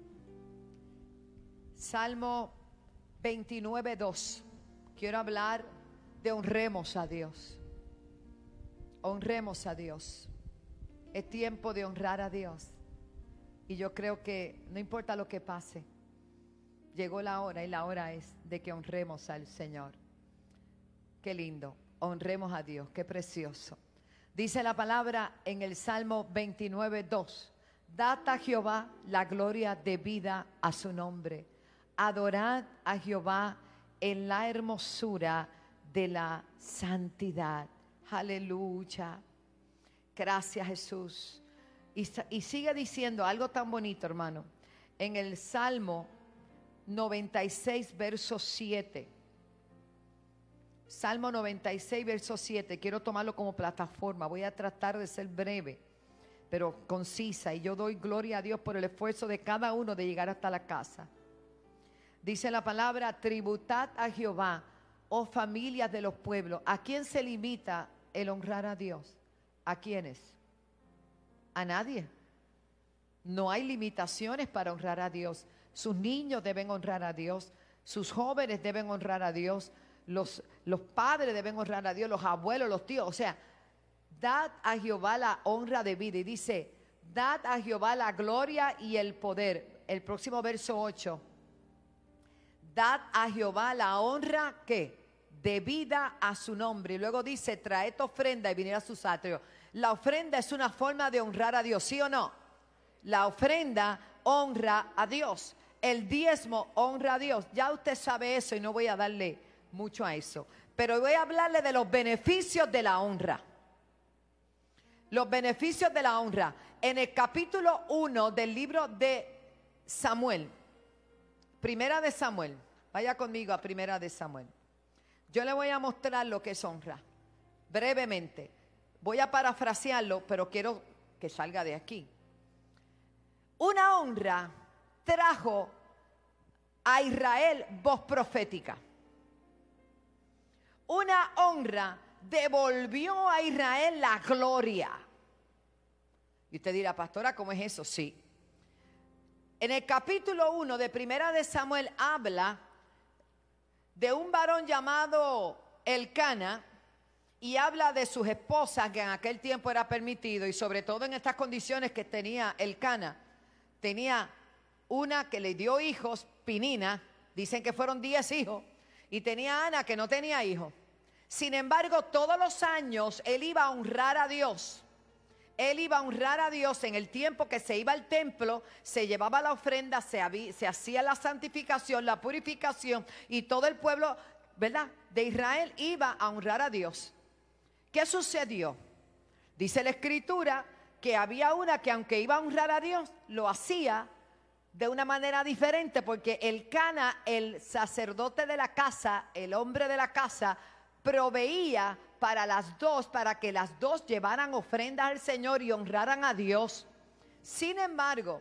Speaker 3: Salmo veintinueve, dos. Quiero hablar de honremos a Dios. Honremos a Dios. Es tiempo de honrar a Dios. Y yo creo que no importa lo que pase, llegó la hora y la hora es de que honremos al Señor. Qué lindo. Honremos a Dios. Qué precioso. Dice la palabra en el Salmo veintinueve, dos. Dad a Jehová la gloria debida a su nombre. Adorad a Jehová en la hermosura de la santidad. Aleluya. Gracias, Jesús. Y, y sigue diciendo algo tan bonito, hermano. En el Salmo noventa y seis, verso siete. Salmo noventa y seis, verso siete. Quiero tomarlo como plataforma. Voy a tratar de ser breve, pero concisa. Y yo doy gloria a Dios por el esfuerzo de cada uno de llegar hasta la casa. Dice la palabra: tributad a Jehová, oh familias de los pueblos. ¿A quién se limita el honrar a Dios? ¿A quiénes? A nadie. No hay limitaciones para honrar a Dios. Sus niños deben honrar a Dios. Sus jóvenes deben honrar a Dios. Los, los padres deben honrar a Dios. Los abuelos, los tíos. O sea, dad a Jehová la honra debida. Y dice: dad a Jehová la gloria y el poder. El próximo verso ocho. Dad a Jehová la honra, ¿qué? Debida a su nombre. Y luego dice: traed ofrenda y venid a sus atrios. La ofrenda es una forma de honrar a Dios, ¿sí o no? La ofrenda honra a Dios. El diezmo honra a Dios. Ya usted sabe eso y no voy a darle mucho a eso. Pero voy a hablarle de los beneficios de la honra. Los beneficios de la honra. En el capítulo uno del libro de Samuel, Primera de Samuel, vaya conmigo a Primera de Samuel. Yo le voy a mostrar lo que es honra, brevemente. Voy a parafrasearlo, pero quiero que salga de aquí. Una honra trajo a Israel voz profética. Una honra devolvió a Israel la gloria. Y usted dirá, pastora, ¿cómo es eso? Sí. En el capítulo uno de Primera de Samuel habla de un varón llamado Elcana y habla de sus esposas, que en aquel tiempo era permitido, y sobre todo en estas condiciones que tenía Elcana. Tenía una que le dio hijos, Pinina, dicen que fueron diez hijos, y tenía Ana que no tenía hijos. Sin embargo, todos los años él iba a honrar a Dios. Él iba a honrar a Dios en el tiempo que se iba al templo, se llevaba la ofrenda, se, había, se hacía la santificación, la purificación, y todo el pueblo, ¿verdad?, de Israel iba a honrar a Dios. ¿Qué sucedió? Dice la Escritura que había una que aunque iba a honrar a Dios, lo hacía de una manera diferente, porque Elcana, el sacerdote de la casa, el hombre de la casa, proveía para las dos, para que las dos llevaran ofrendas al Señor y honraran a Dios. Sin embargo,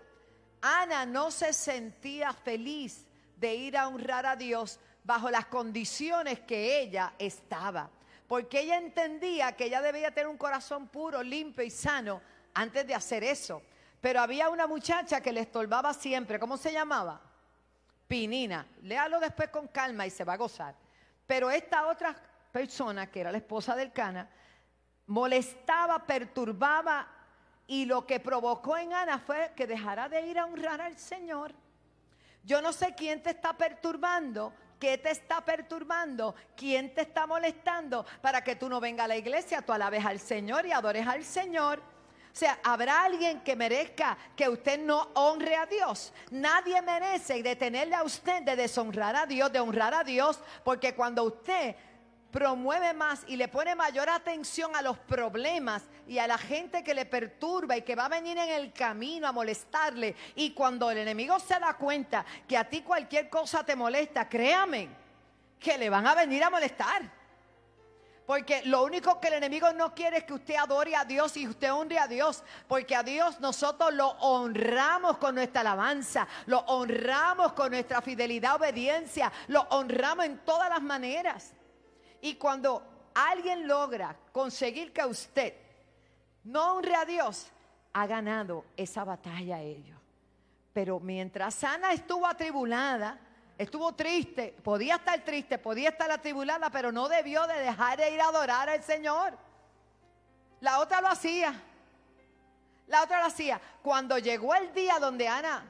Speaker 3: Ana no se sentía feliz de ir a honrar a Dios bajo las condiciones que ella estaba, porque ella entendía que ella debía tener un corazón puro, limpio y sano antes de hacer eso. Pero había una muchacha que le estorbaba siempre. ¿Cómo se llamaba? Pinina. Léalo después con calma y se va a gozar. Pero esta otra persona, que era la esposa del Cana, molestaba, perturbaba, y lo que provocó en Ana fue que dejara de ir a honrar al Señor. Yo no sé quién te está perturbando, qué te está perturbando, quién te está molestando para que tú no vengas a la iglesia, tú alabes al Señor y adores al Señor. O sea, ¿habrá alguien que merezca que usted no honre a Dios? Nadie merece detenerle a usted de deshonrar a Dios, de honrar a Dios, porque cuando usted promueve más y le pone mayor atención a los problemas y a la gente que le perturba y que va a venir en el camino a molestarle, y cuando el enemigo se da cuenta que a ti cualquier cosa te molesta, créame que le van a venir a molestar, porque lo único que el enemigo no quiere es que usted adore a Dios y usted honre a Dios, porque a Dios nosotros lo honramos con nuestra alabanza, lo honramos con nuestra fidelidad, obediencia, lo honramos en todas las maneras. Y cuando alguien logra conseguir que usted no honre a Dios, ha ganado esa batalla a ellos. Pero mientras Ana estuvo atribulada, estuvo triste, podía estar triste, podía estar atribulada, pero no debió de dejar de ir a adorar al Señor. La otra lo hacía. La otra lo hacía. Cuando llegó el día donde Ana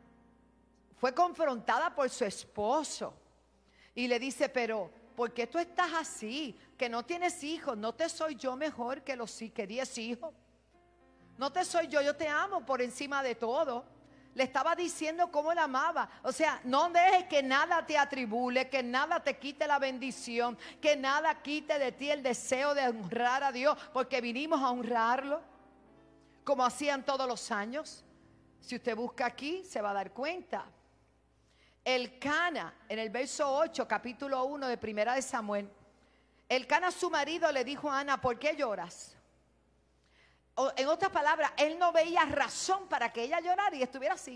Speaker 3: fue confrontada por su esposo y le dice, pero ¿por qué tú estás así? Que no tienes hijos. ¿No te soy yo mejor que los que diez hijos? ¿No te soy yo? Yo te amo por encima de todo. Le estaba diciendo cómo la amaba. O sea, no dejes que nada te atribule, que nada te quite la bendición, que nada quite de ti el deseo de honrar a Dios, porque vinimos a honrarlo, como hacían todos los años. Si usted busca aquí, se va a dar cuenta. Elcana, en el verso ocho, capítulo uno de Primera de Samuel, Elcana, su marido, le dijo a Ana, ¿por qué lloras? O, en otras palabras, él no veía razón para que ella llorara y estuviera así.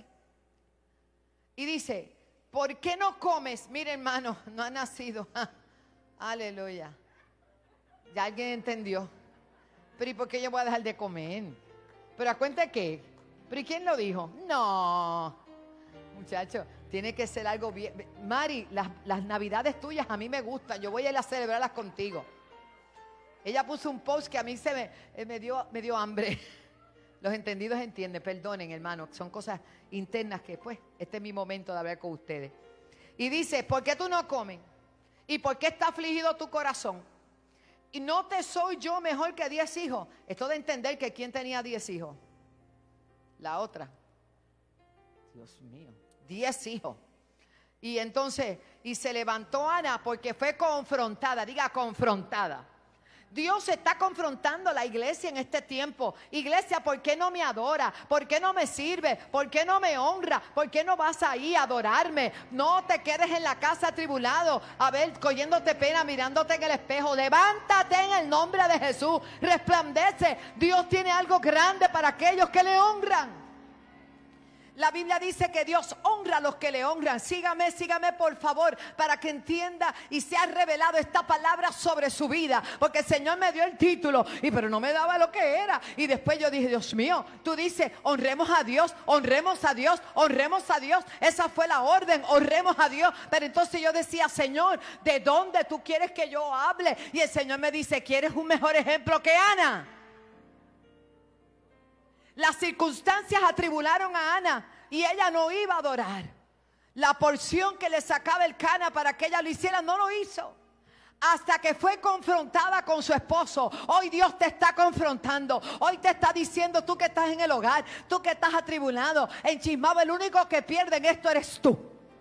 Speaker 3: Y dice, ¿por qué no comes? Mire, hermano, no ha nacido. Aleluya. Ya alguien entendió. Pero ¿y por qué yo voy a dejar de comer? ¿Pero a cuenta de qué? ¿Pero y quién lo dijo? No, muchacho, tiene que ser algo bien. Mari, las, las navidades tuyas a mí me gustan. Yo voy a ir a celebrarlas contigo. Ella puso un post que a mí se me, eh, me, dio, me dio hambre. Los entendidos entienden, perdonen, hermano. Son cosas internas que, pues, este es mi momento de hablar con ustedes. Y dice, ¿por qué tú no comes? ¿Y por qué está afligido tu corazón? ¿Y no te soy yo mejor que diez hijos? Esto de entender que ¿quién tenía diez hijos? La otra. Dios mío. Diez hijos. Y entonces, y se levantó Ana porque fue confrontada. Diga, confrontada. Dios está confrontando a la iglesia en este tiempo. Iglesia, ¿por qué no me adora? ¿Por qué no me sirve? ¿Por qué no me honra? ¿Por qué no vas ahí a adorarme? No te quedes en la casa atribulado, a ver, cogiéndote pena, mirándote en el espejo. Levántate en el nombre de Jesús. Resplandece. Dios tiene algo grande para aquellos que le honran. La Biblia dice que Dios honra a los que le honran. Sígame, sígame por favor, para que entienda y sea revelado esta palabra sobre su vida. Porque el Señor me dio el título, y pero no me daba lo que era. Y después yo dije, Dios mío, tú dices, honremos a Dios, honremos a Dios, honremos a Dios. Esa fue la orden, honremos a Dios. Pero entonces yo decía, Señor, ¿de dónde tú quieres que yo hable? Y el Señor me dice, ¿quieres un mejor ejemplo que Ana? Las circunstancias atribularon a Ana y ella no iba a adorar. La porción que le sacaba el Cana para que ella lo hiciera, no lo hizo. Hasta que fue confrontada con su esposo. Hoy Dios te está confrontando. Hoy te está diciendo, tú que estás en el hogar, tú que estás atribulado, enchismado, el único que pierde en esto eres tú.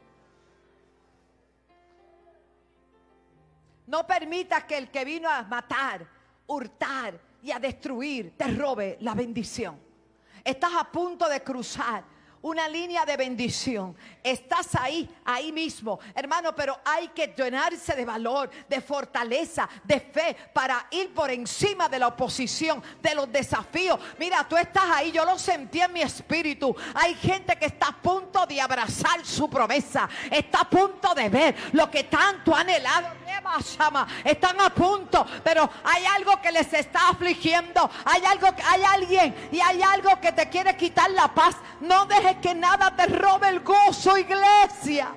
Speaker 3: No permitas que el que vino a matar, hurtar y a destruir te robe la bendición. Estás a punto de cruzar una línea de bendición. Estás ahí, ahí mismo, hermano, pero hay que llenarse de valor, de fortaleza, de fe, para ir por encima de la oposición, de los desafíos. Mira, tú estás ahí, yo lo sentí en mi espíritu. Hay gente que está a punto de abrazar su promesa, está a punto de ver lo que tanto ha anhelado. Están a punto, pero hay algo que les está afligiendo. Hay algo, hay alguien y hay algo que te quiere quitar la paz. No dejes que nada te robe el gozo, iglesia.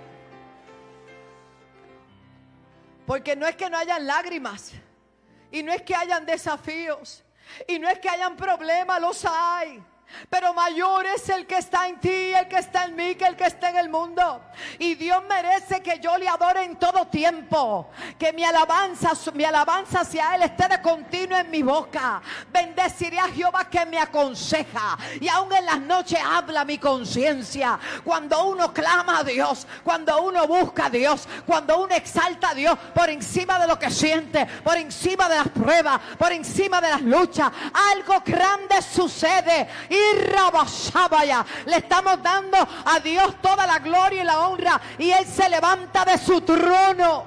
Speaker 3: Porque no es que no hayan lágrimas, y no es que hayan desafíos, y no es que hayan problemas, los hay. Pero mayor es el que está en ti, el que está en mí, que el que está en el mundo. Y Dios merece que yo le adore en todo tiempo, que mi alabanza, mi alabanza hacia Él esté de continuo en mi boca. Bendeciré a Jehová que me aconseja, y aún en las noches habla mi conciencia. Cuando uno clama a Dios, cuando uno busca a Dios, cuando uno exalta a Dios por encima de lo que siente, por encima de las pruebas, por encima de las luchas, algo grande sucede. Y rabasabaya, le estamos dando a Dios toda la gloria y la honra, y Él se levanta de su trono.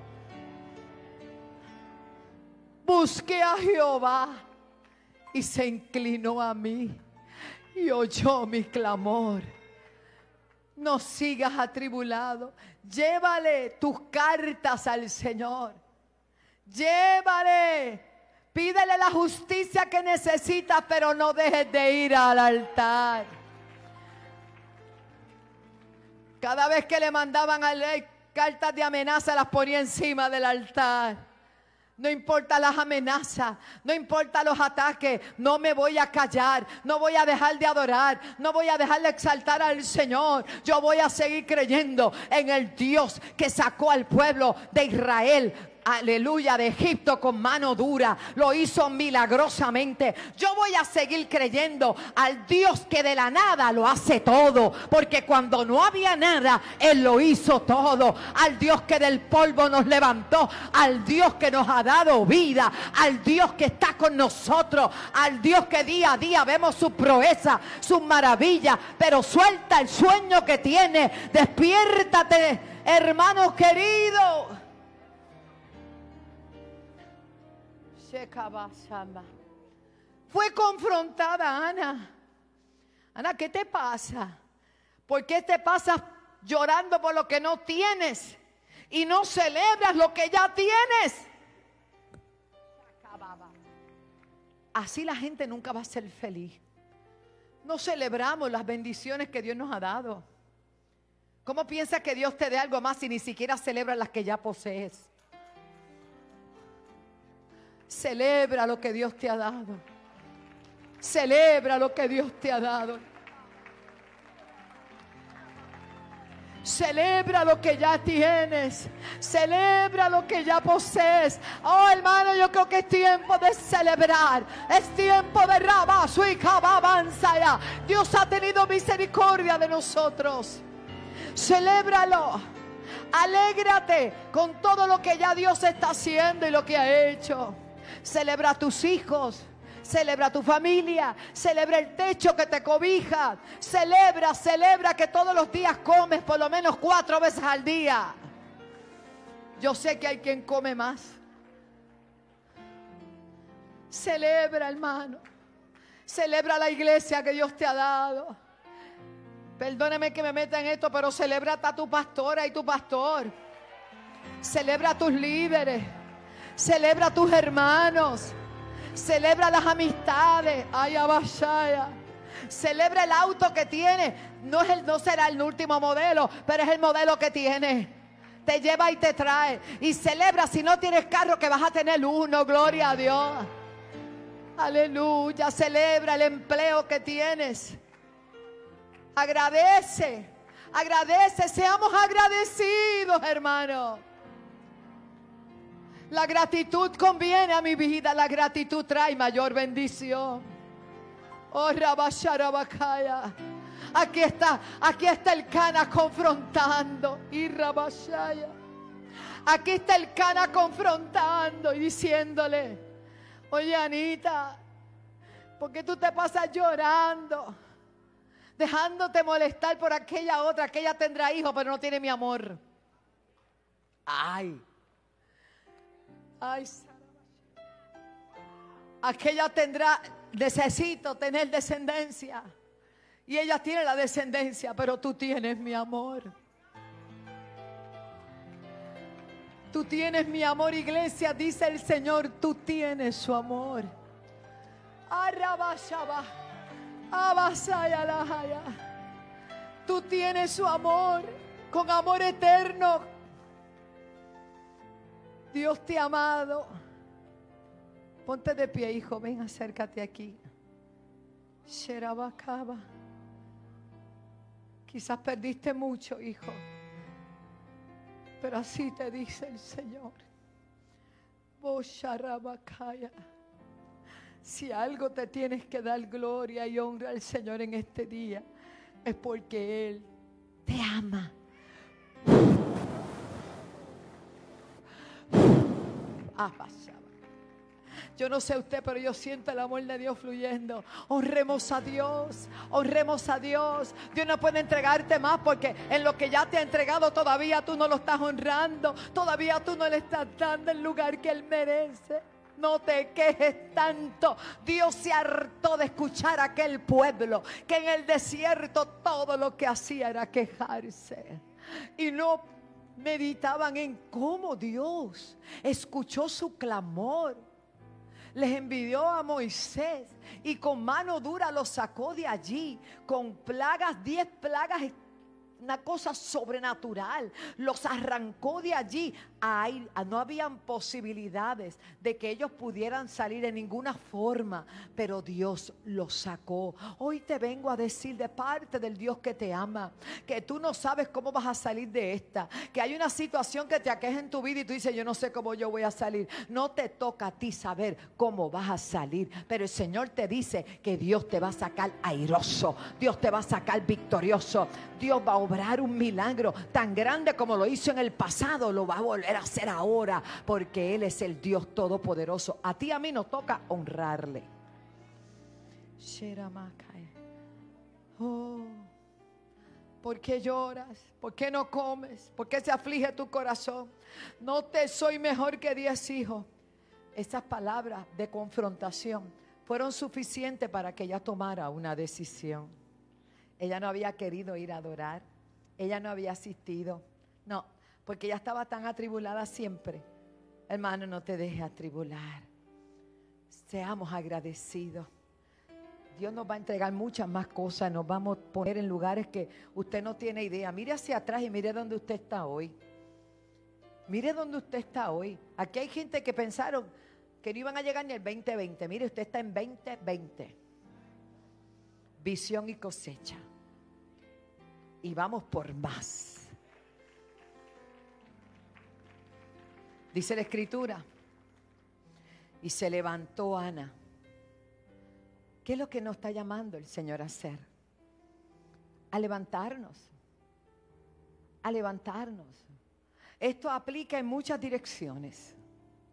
Speaker 3: Busqué a Jehová y se inclinó a mí y oyó mi clamor. No sigas atribulado, llévale tus cartas al Señor, llévale. Pídele la justicia que necesitas, pero no dejes de ir al altar. Cada vez que le mandaban a ley cartas de amenaza, las ponía encima del altar. No importa las amenazas, no importa los ataques, no me voy a callar, no voy a dejar de adorar, no voy a dejar de exaltar al Señor. Yo voy a seguir creyendo en el Dios que sacó al pueblo de Israel, aleluya, de Egipto con mano dura. Lo hizo milagrosamente. Yo voy a seguir creyendo al Dios que de la nada lo hace todo, porque cuando no había nada, Él lo hizo todo. Al Dios que del polvo nos levantó, al Dios que nos ha dado vida, al Dios que está con nosotros, al Dios que día a día vemos su proeza, sus maravillas. Pero suelta el sueño que tiene, despiértate, hermano querido. Fue confrontada Ana. Ana, ¿qué te pasa? ¿Por qué te pasas llorando por lo que no tienes y no celebras lo que ya tienes? Así la gente nunca va a ser feliz. No celebramos las bendiciones que Dios nos ha dado. ¿Cómo piensas que Dios te dé algo más si ni siquiera celebras las que ya posees? Celebra lo que Dios te ha dado. Celebra lo que Dios te ha dado. Celebra lo que ya tienes. Celebra lo que ya posees. Oh, hermano, yo creo que es tiempo de celebrar. Es tiempo de rabazo y cababanzaya. Dios ha tenido misericordia de nosotros. Celébralo. Alégrate con todo lo que ya Dios está haciendo y lo que ha hecho. Celebra a tus hijos. Celebra a tu familia. Celebra el techo que te cobija. Celebra, celebra que todos los días comes por lo menos cuatro veces al día. Yo sé que hay quien come más. Celebra, hermano. Celebra la iglesia que Dios te ha dado. Perdóneme que me meta en esto, pero celebra a tu pastora y tu pastor. Celebra a tus líderes. Celebra a tus hermanos. Celebra las amistades. Ay, abashaya. Celebra el auto que tienes. No, es el, no será el último modelo, pero es el modelo que tienes. Te lleva y te trae. Y celebra si no tienes carro que vas a tener uno. Gloria a Dios. Aleluya. Celebra el empleo que tienes. Agradece. Agradece. Seamos agradecidos, hermano. La gratitud conviene a mi vida. La gratitud trae mayor bendición. Oh, Rabasharabakaya. Aquí está, aquí está el Cana confrontando. Y Rabashaya. Aquí está el Cana confrontando y diciéndole: oye, Anita, ¿por qué tú te pasas llorando? Dejándote molestar por aquella otra. Aquella tendrá hijos, pero no tiene mi amor. Ay. Ay. Aquella tendrá, necesito tener descendencia. Y ella tiene la descendencia, pero tú tienes mi amor. Tú tienes mi amor, iglesia, dice el Señor, tú tienes su amor. Arrabashaba, abasayalahaya. Tú tienes su amor, con amor eterno. Dios te ha amado. Ponte de pie, hijo, ven, acércate aquí. Sherabakaba. Quizás perdiste mucho, hijo, pero así te dice el Señor. Bosharabakaya. Si algo te tienes que dar gloria y honra al Señor en este día, es porque Él te ama. Ah, yo no sé usted, pero yo siento el amor de Dios fluyendo. Honremos a Dios, honremos a Dios. Dios no puede entregarte más porque en lo que ya te ha entregado todavía tú no lo estás honrando. Todavía tú no le estás dando el lugar que Él merece. No te quejes tanto. Dios se hartó de escuchar a aquel pueblo que en el desierto todo lo que hacía era quejarse. Y no meditaban en cómo Dios escuchó su clamor. Les envió a Moisés y con mano dura los sacó de allí, con plagas, diez plagas, una cosa sobrenatural. Los arrancó de allí. Ay, no habían posibilidades de que ellos pudieran salir en ninguna forma, pero Dios los sacó. Hoy te vengo a decir de parte del Dios que te ama, que tú no sabes cómo vas a salir de esta, que hay una situación que te aqueja en tu vida y tú dices: yo no sé cómo yo voy a salir. No te toca a ti saber cómo vas a salir, pero el Señor te dice que Dios te va a sacar airoso, Dios te va a sacar victorioso. Dios va a obrar un milagro tan grande como lo hizo en el pasado, lo va a volver a hacer ahora, porque Él es el Dios todopoderoso. A ti y a mí nos toca honrarle. Oh, ¿por qué lloras? ¿Por qué no comes? ¿Por qué se aflige tu corazón? No te soy mejor que diez hijos. Esas palabras de confrontación fueron suficientes para que ella tomara una decisión. Ella no había querido ir a adorar. Ella no había asistido. No, porque ella estaba tan atribulada siempre. Hermano, no te dejes atribular. Seamos agradecidos. Dios nos va a entregar muchas más cosas. Nos vamos a poner en lugares que usted no tiene idea. Mire hacia atrás y mire dónde usted está hoy. Mire dónde usted está hoy. Aquí hay gente que pensaron que no iban a llegar ni el veinte veinte. Mire, usted está en veinte veinte. Visión y cosecha. Y vamos por más. Dice la Escritura: y se levantó Ana. ¿Qué es lo que nos está llamando el Señor a hacer? A levantarnos. A levantarnos. Esto aplica en muchas direcciones.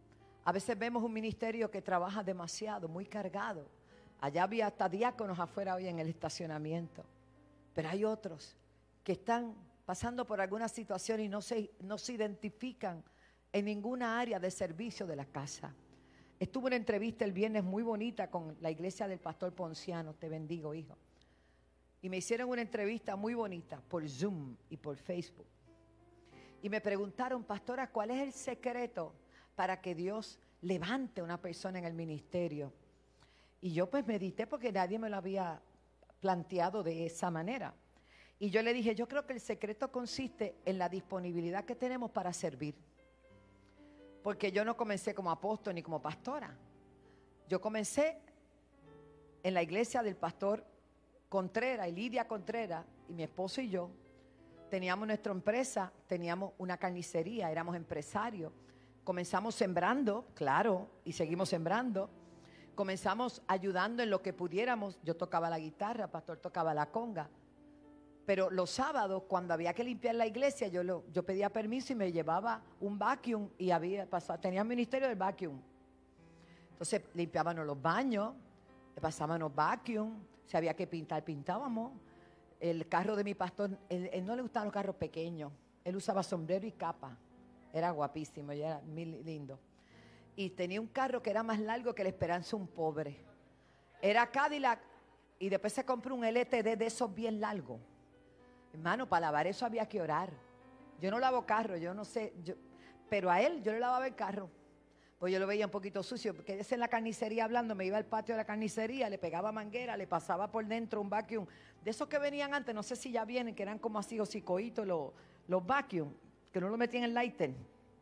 Speaker 3: A veces vemos un ministerio que trabaja demasiado, muy cargado. Allá había hasta diáconos afuera hoy en el estacionamiento. Pero hay otros que están pasando por alguna situación y no se, no se identifican en ninguna área de servicio de la casa. Estuve una entrevista el viernes muy bonita con la iglesia del pastor Ponciano. Te bendigo, hijo. Y me hicieron una entrevista muy bonita por Zoom y por Facebook. Y me preguntaron, pastora, ¿cuál es el secreto para que Dios levante a una persona en el ministerio? Y yo pues medité porque nadie me lo había planteado de esa manera. Y yo le dije, yo creo que el secreto consiste en la disponibilidad que tenemos para servir. Porque yo no comencé como apóstol ni como pastora. Yo comencé en la iglesia del pastor Contreras, y Lidia Contreras, y mi esposo y yo. Teníamos nuestra empresa, teníamos una carnicería, éramos empresarios. Comenzamos sembrando, claro, y seguimos sembrando. Comenzamos ayudando en lo que pudiéramos. Yo tocaba la guitarra, el pastor tocaba la conga. Pero los sábados, cuando había que limpiar la iglesia, yo, lo, yo pedía permiso y me llevaba un vacuum y había pasado, tenía el ministerio del vacuum. Entonces limpiábamos los baños, pasábamos vacuum, si había que pintar, pintábamos. El carro de mi pastor, él, él no le gustaban los carros pequeños, él usaba sombrero y capa, era guapísimo y era muy lindo. Y tenía un carro que era más largo que la esperanza de un pobre. Era Cadillac y después se compró un L T D de esos bien largos. Hermano, para lavar eso había que orar. Yo no lavo carro, yo no sé, yo, pero a él yo le lavaba el carro. Pues yo lo veía un poquito sucio, porque ese en la carnicería hablando, me iba al patio de la carnicería, le pegaba manguera, le pasaba por dentro un vacuum. De esos que venían antes, no sé si ya vienen, que eran como así hocicoitos los, los vacuum, que no lo metían en lighter.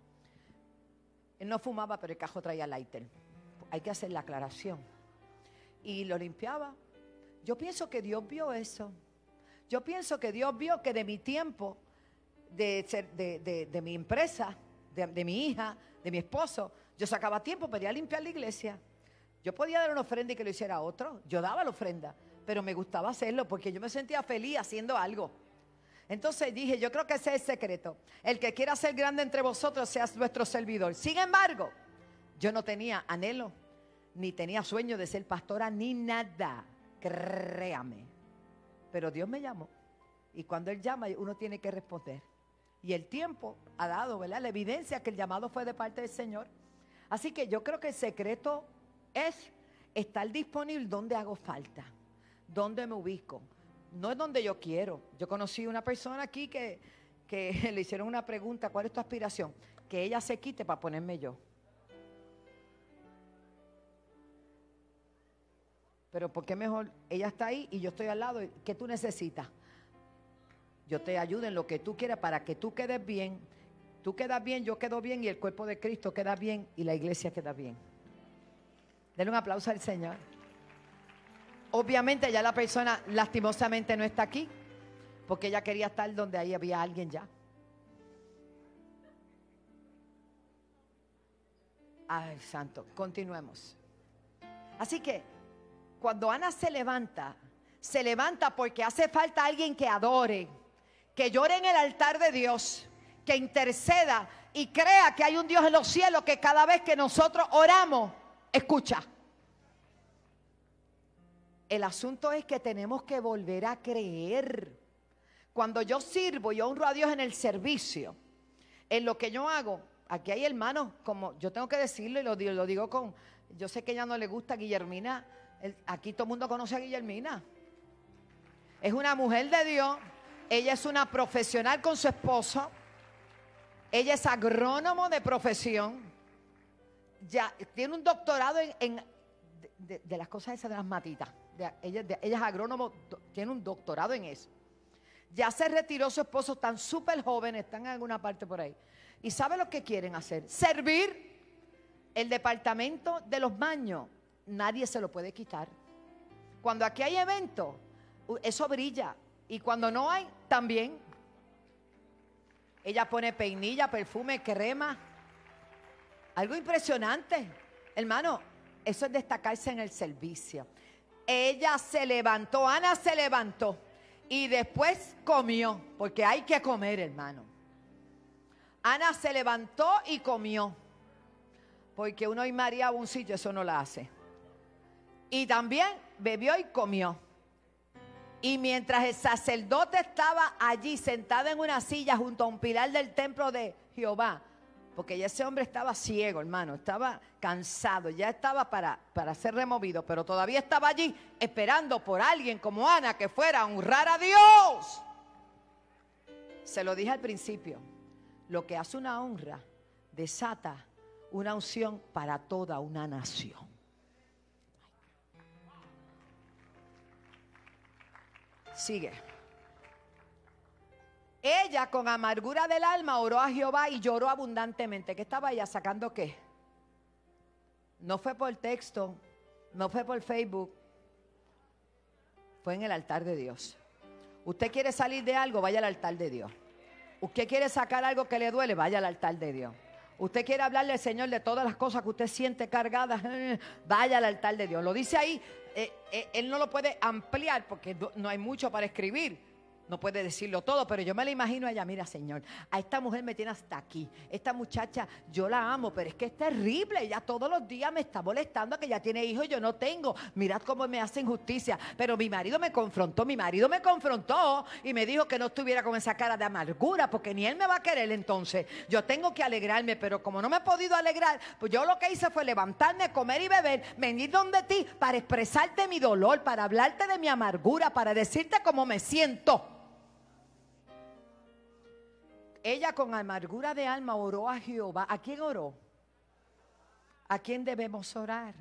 Speaker 3: Él no fumaba, pero el cajo traía lighter. Hay que hacer la aclaración. Y lo limpiaba. Yo pienso que Dios vio eso. Yo pienso que Dios vio que de mi tiempo, de, ser, de, de, de mi empresa, de, de mi hija, de mi esposo, yo sacaba tiempo para ir a limpiar la iglesia. Yo podía dar una ofrenda y que lo hiciera otro. Yo daba la ofrenda, pero me gustaba hacerlo porque yo me sentía feliz haciendo algo. Entonces dije, yo creo que ese es el secreto. El que quiera ser grande entre vosotros sea nuestro servidor. Sin embargo, yo no tenía anhelo, ni tenía sueño de ser pastora, ni nada. Créame. Pero Dios me llamó. Y cuando Él llama, uno tiene que responder. Y el tiempo ha dado, ¿verdad?, la evidencia que el llamado fue de parte del Señor. Así que yo creo que el secreto es estar disponible donde hago falta, donde me ubico. No es donde yo quiero. Yo conocí una persona aquí que, que le hicieron una pregunta, ¿cuál es tu aspiración? Que ella se quite para ponerme yo. Pero ¿por qué mejor ella está ahí y yo estoy al lado? ¿Qué tú necesitas? Yo te ayudo en lo que tú quieras para que tú quedes bien. Tú quedas bien, yo quedo bien y el cuerpo de Cristo queda bien y la iglesia queda bien. Denle un aplauso al Señor. Obviamente ya la persona lastimosamente no está aquí porque ella quería estar donde ahí había alguien ya. Ay, santo, continuemos. Así que cuando Ana se levanta, se levanta porque hace falta alguien que adore, que llore en el altar de Dios, que interceda y crea que hay un Dios en los cielos que cada vez que nosotros oramos, escucha. El asunto es que tenemos que volver a creer. Cuando yo sirvo y honro a Dios en el servicio, en lo que yo hago, aquí hay hermanos, como yo tengo que decirlo y lo digo, lo digo con, yo sé que a ella no le gusta Guillermina. El, aquí todo el mundo conoce a Guillermina. Es una mujer de Dios. Ella es una profesional con su esposo. Ella es agrónomo de profesión. Ya tiene un doctorado en, en de, de, de las cosas esas de las matitas. De, ella, de, ella es agrónomo, do, tiene un doctorado en eso. Ya se retiró su esposo, están súper jóvenes, están en alguna parte por ahí. ¿Y sabe lo que quieren hacer? Servir el departamento de los baños. Nadie se lo puede quitar. Cuando aquí hay eventos, eso brilla. Y cuando no hay, también. Ella pone peinilla, perfume, crema. Algo impresionante. Hermano, eso es destacarse en el servicio. Ella se levantó, Ana se levantó y después comió, porque hay que comer, hermano. Ana se levantó y comió. Porque uno y María a un sitio, eso no la hace. Y también bebió y comió. Y mientras el sacerdote estaba allí sentado en una silla junto a un pilar del templo de Jehová, porque ya ese hombre estaba ciego, hermano, estaba cansado, ya estaba para, para ser removido, pero todavía estaba allí esperando por alguien como Ana que fuera a honrar a Dios. Se lo dije al principio, lo que hace una honra desata una unción para toda una nación. Sigue. Ella con amargura del alma oró a Jehová y lloró abundantemente. ¿Qué estaba ella sacando qué? No fue por texto, no fue por Facebook, fue en el altar de Dios. Usted quiere salir de algo, vaya al altar de Dios. Usted quiere sacar algo que le duele, vaya al altar de Dios. Usted quiere hablarle al Señor de todas las cosas que usted siente cargadas, vaya al altar de Dios. Lo dice ahí, eh, eh, él no lo puede ampliar porque no, no hay mucho para escribir. No puede decirlo todo, pero yo me la imagino a ella. Mira, Señor, a esta mujer me tiene hasta aquí. Esta muchacha, yo la amo, pero es que es terrible. Ella todos los días me está molestando que ella tiene hijos y yo no tengo. Mirad cómo me hacen justicia. Pero mi marido me confrontó, mi marido me confrontó y me dijo que no estuviera con esa cara de amargura, porque ni él me va a querer entonces. Yo tengo que alegrarme, pero como no me he podido alegrar, pues yo lo que hice fue levantarme, comer y beber, venir donde ti para expresarte mi dolor, para hablarte de mi amargura, para decirte cómo me siento. Ella con amargura de alma oró a Jehová. ¿A quién oró? ¿A quién debemos orar?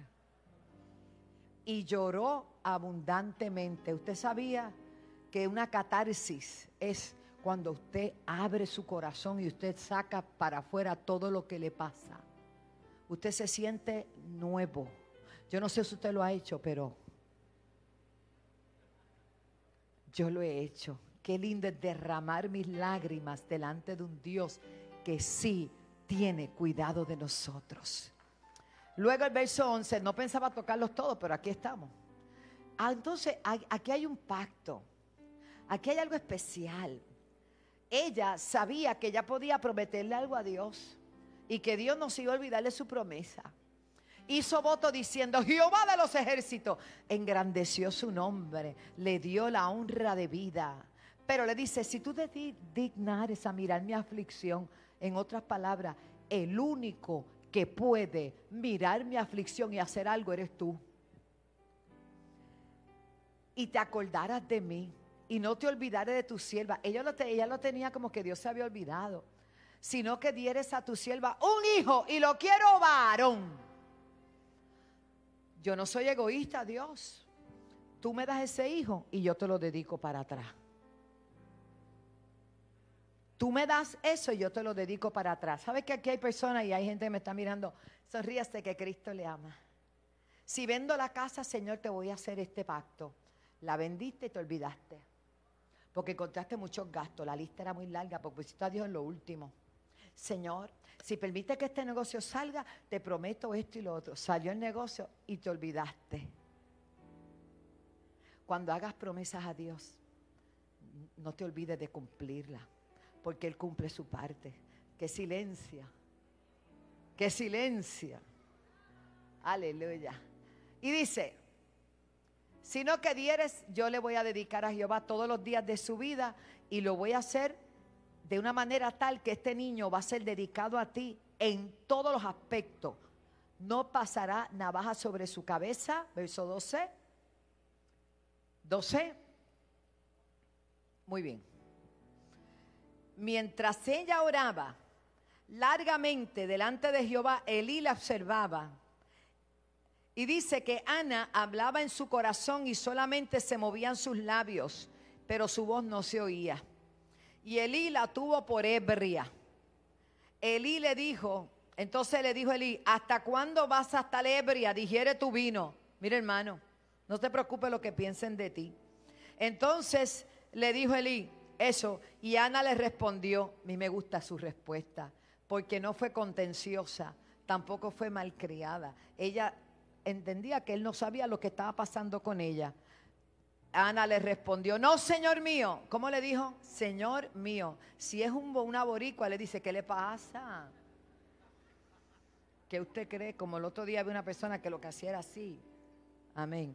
Speaker 3: Y lloró abundantemente. Usted sabía que una catarsis es cuando usted abre su corazón y usted saca para afuera todo lo que le pasa. Usted se siente nuevo. Yo no sé si usted lo ha hecho, pero yo lo he hecho. Qué lindo es derramar mis lágrimas delante de un Dios que sí tiene cuidado de nosotros. Luego el verso once, no pensaba tocarlos todos, pero aquí estamos. Ah, entonces, aquí hay un pacto. Aquí hay algo especial. Ella sabía que ella podía prometerle algo a Dios y que Dios no se iba a olvidar de su promesa. Hizo voto diciendo: Jehová de los ejércitos, engrandeció su nombre, le dio la honra de vida. Pero le dice: si tú te dignares a mirar mi aflicción, en otras palabras, el único que puede mirar mi aflicción y hacer algo eres tú. Y te acordaras de mí y no te olvidares de tu sierva. Ella lo, te, ella lo tenía como que Dios se había olvidado. Sino que dieres a tu sierva un hijo y lo quiero varón. Yo no soy egoísta, Dios. Tú me das ese hijo y yo te lo dedico para atrás. Tú me das eso y yo te lo dedico para atrás. ¿Sabes que aquí hay personas y hay gente que me está mirando? Sonríase que Cristo le ama. Si vendo la casa, Señor, te voy a hacer este pacto. La vendiste y te olvidaste. Porque encontraste muchos gastos. La lista era muy larga porque pusiste a Dios en lo último. Señor, si permite que este negocio salga, te prometo esto y lo otro. Salió el negocio y te olvidaste. Cuando hagas promesas a Dios, no te olvides de cumplirla. Porque Él cumple su parte. ¡Qué silencia! ¡Qué silencia! Aleluya. Y dice: sino que dieres, yo le voy a dedicar a Jehová todos los días de su vida y lo voy a hacer de una manera tal que este niño va a ser dedicado a ti en todos los aspectos. No pasará navaja sobre su cabeza. Verso doce. doce. Muy bien. Mientras ella oraba largamente delante de Jehová, Elí la observaba. Y dice que Ana hablaba en su corazón y solamente se movían sus labios, pero su voz no se oía. Y Elí la tuvo por ebria. Elí le dijo, entonces le dijo Elí: ¿hasta cuándo vas a estar ebria? Digiere tu vino. Mira, hermano, no te preocupes lo que piensen de ti. Entonces le dijo Elí eso, y Ana le respondió. A mí me gusta su respuesta, porque no fue contenciosa, tampoco fue malcriada. Ella entendía que él no sabía lo que estaba pasando con ella. Ana le respondió: no, Señor mío. ¿Cómo le dijo? Señor mío. Si es un, una boricua, le dice: ¿qué le pasa? ¿Qué usted cree? Como el otro día vi una persona que lo que hacía era así. Amén.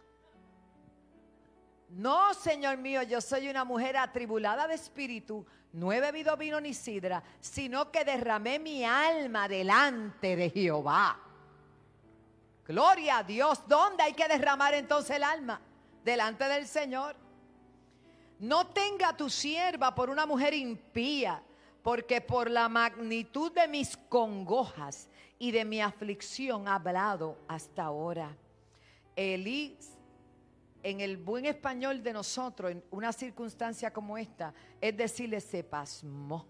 Speaker 3: No, Señor mío, yo soy una mujer atribulada de espíritu, no he bebido vino ni sidra, sino que derramé mi alma delante de Jehová. Gloria a Dios. ¿Dónde hay que derramar entonces el alma? Delante del Señor. No tenga a tu sierva por una mujer impía, porque por la magnitud de mis congojas y de mi aflicción ha hablado hasta ahora. Elí, en el buen español de nosotros, en una circunstancia como esta, es decirle, se pasmó.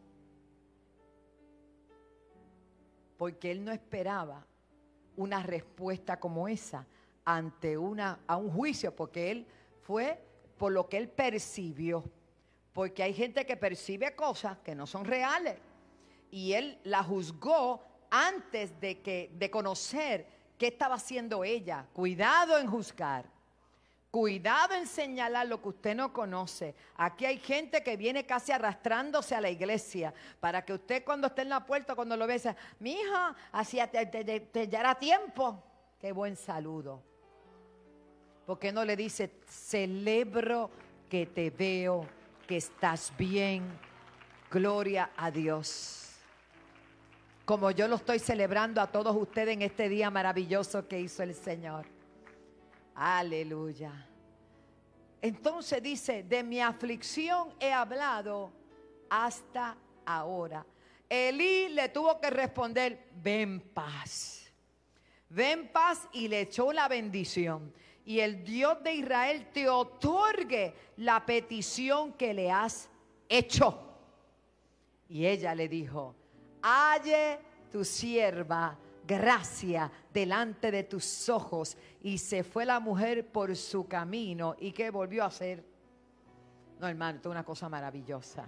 Speaker 3: Porque él no esperaba una respuesta como esa ante una, a un juicio, porque él fue por lo que él percibió. Porque hay gente que percibe cosas que no son reales. Y él la juzgó antes de, que, de conocer qué estaba haciendo ella. Cuidado en juzgar. Cuidado en señalar lo que usted no conoce. Aquí hay gente que viene casi arrastrándose a la iglesia para que usted cuando esté en la puerta, cuando lo besa, mi hija, hacía te, te, te, te, ya era tiempo. Qué buen saludo. ¿Por qué no le dice, celebro que te veo, que estás bien? Gloria a Dios. Como yo lo estoy celebrando a todos ustedes en este día maravilloso que hizo el Señor. Aleluya. Entonces dice, de mi aflicción he hablado hasta ahora. Elí le tuvo que responder, ven paz. Ven paz, y le echó la bendición. Y el Dios de Israel te otorgue la petición que le has hecho. Y ella le dijo, halle tu sierva gracia delante de tus ojos. Y se fue la mujer por su camino. ¿Y qué volvió a hacer? No, hermano, esto es una cosa maravillosa.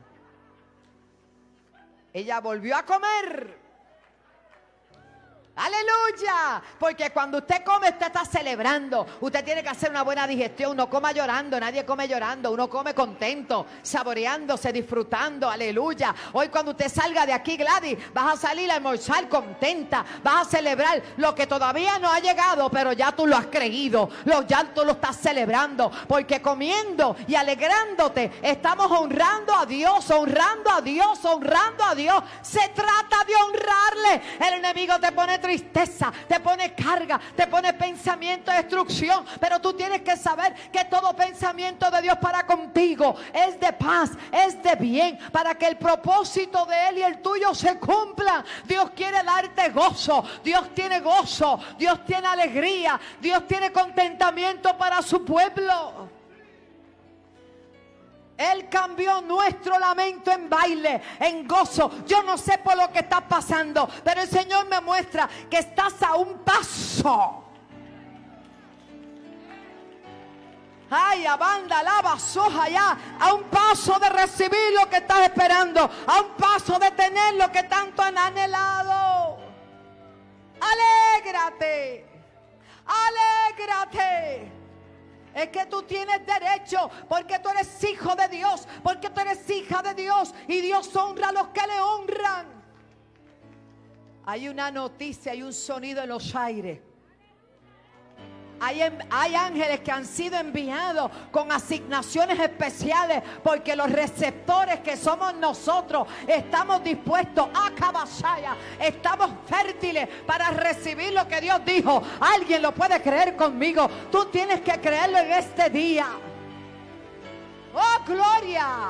Speaker 3: Ella volvió a comer. Aleluya, porque cuando usted come, usted está celebrando. Usted tiene que hacer una buena digestión. No coma llorando, nadie come llorando. Uno come contento, saboreándose, disfrutando. Aleluya. Hoy cuando usted salga de aquí, Gladys, vas a salir a almorzar contenta. Vas a celebrar lo que todavía no ha llegado, pero ya tú lo has creído. Lo, ya tú lo estás celebrando, porque comiendo y alegrándote estamos honrando a Dios, honrando a Dios, honrando a Dios. Se trata de honrarle. El enemigo te pone tristeza, te pone carga, te pone pensamiento de destrucción, pero tú tienes que saber que todo pensamiento de Dios para contigo es de paz, es de bien, para que el propósito de Él y el tuyo se cumpla. Dios quiere darte gozo, Dios tiene gozo, Dios tiene alegría, Dios tiene contentamiento para su pueblo. Él cambió nuestro lamento en baile, en gozo. Yo no sé por lo que estás pasando, pero el Señor me muestra que estás a un paso. Ay, abanda, lava, soja ya. A un paso de recibir lo que estás esperando. A un paso de tener lo que tanto han anhelado. Alégrate. Alégrate. Es que tú tienes derecho, porque tú eres hijo de Dios, porque tú eres hija de Dios, y Dios honra a los que le honran. Hay una noticia, hay un sonido en los aires. Hay, hay ángeles que han sido enviados con asignaciones especiales, porque los receptores que somos nosotros estamos dispuestos a caballaya, estamos fértiles para recibir lo que Dios dijo. Alguien lo puede creer conmigo. Tú tienes que creerlo en este día. Oh, gloria.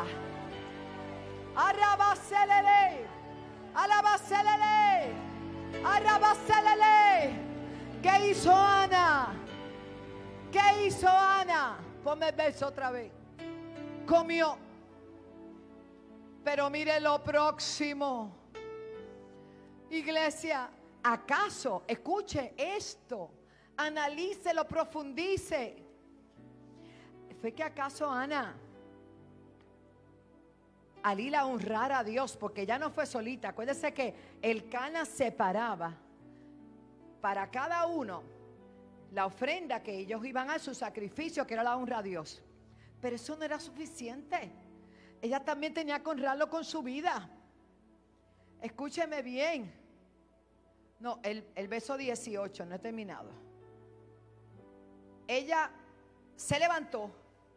Speaker 3: Arabacelele, alabacelele, arabacelele. ¿Qué hizo Ana? ¿Qué hizo Ana? Ponme el verso otra vez. Comió. Pero mire lo próximo. Iglesia, ¿acaso? Escuche esto. Analícelo, profundice. ¿Fue que acaso Ana, al ir a honrar a Dios, porque ya no fue solita? Acuérdese que el Cana separaba para cada uno la ofrenda que ellos iban a su sacrificio, que era la honra a Dios. Pero eso no era suficiente. Ella también tenía que honrarlo con su vida. Escúcheme bien. No, el, el verso dieciocho, no he terminado. Ella se levantó.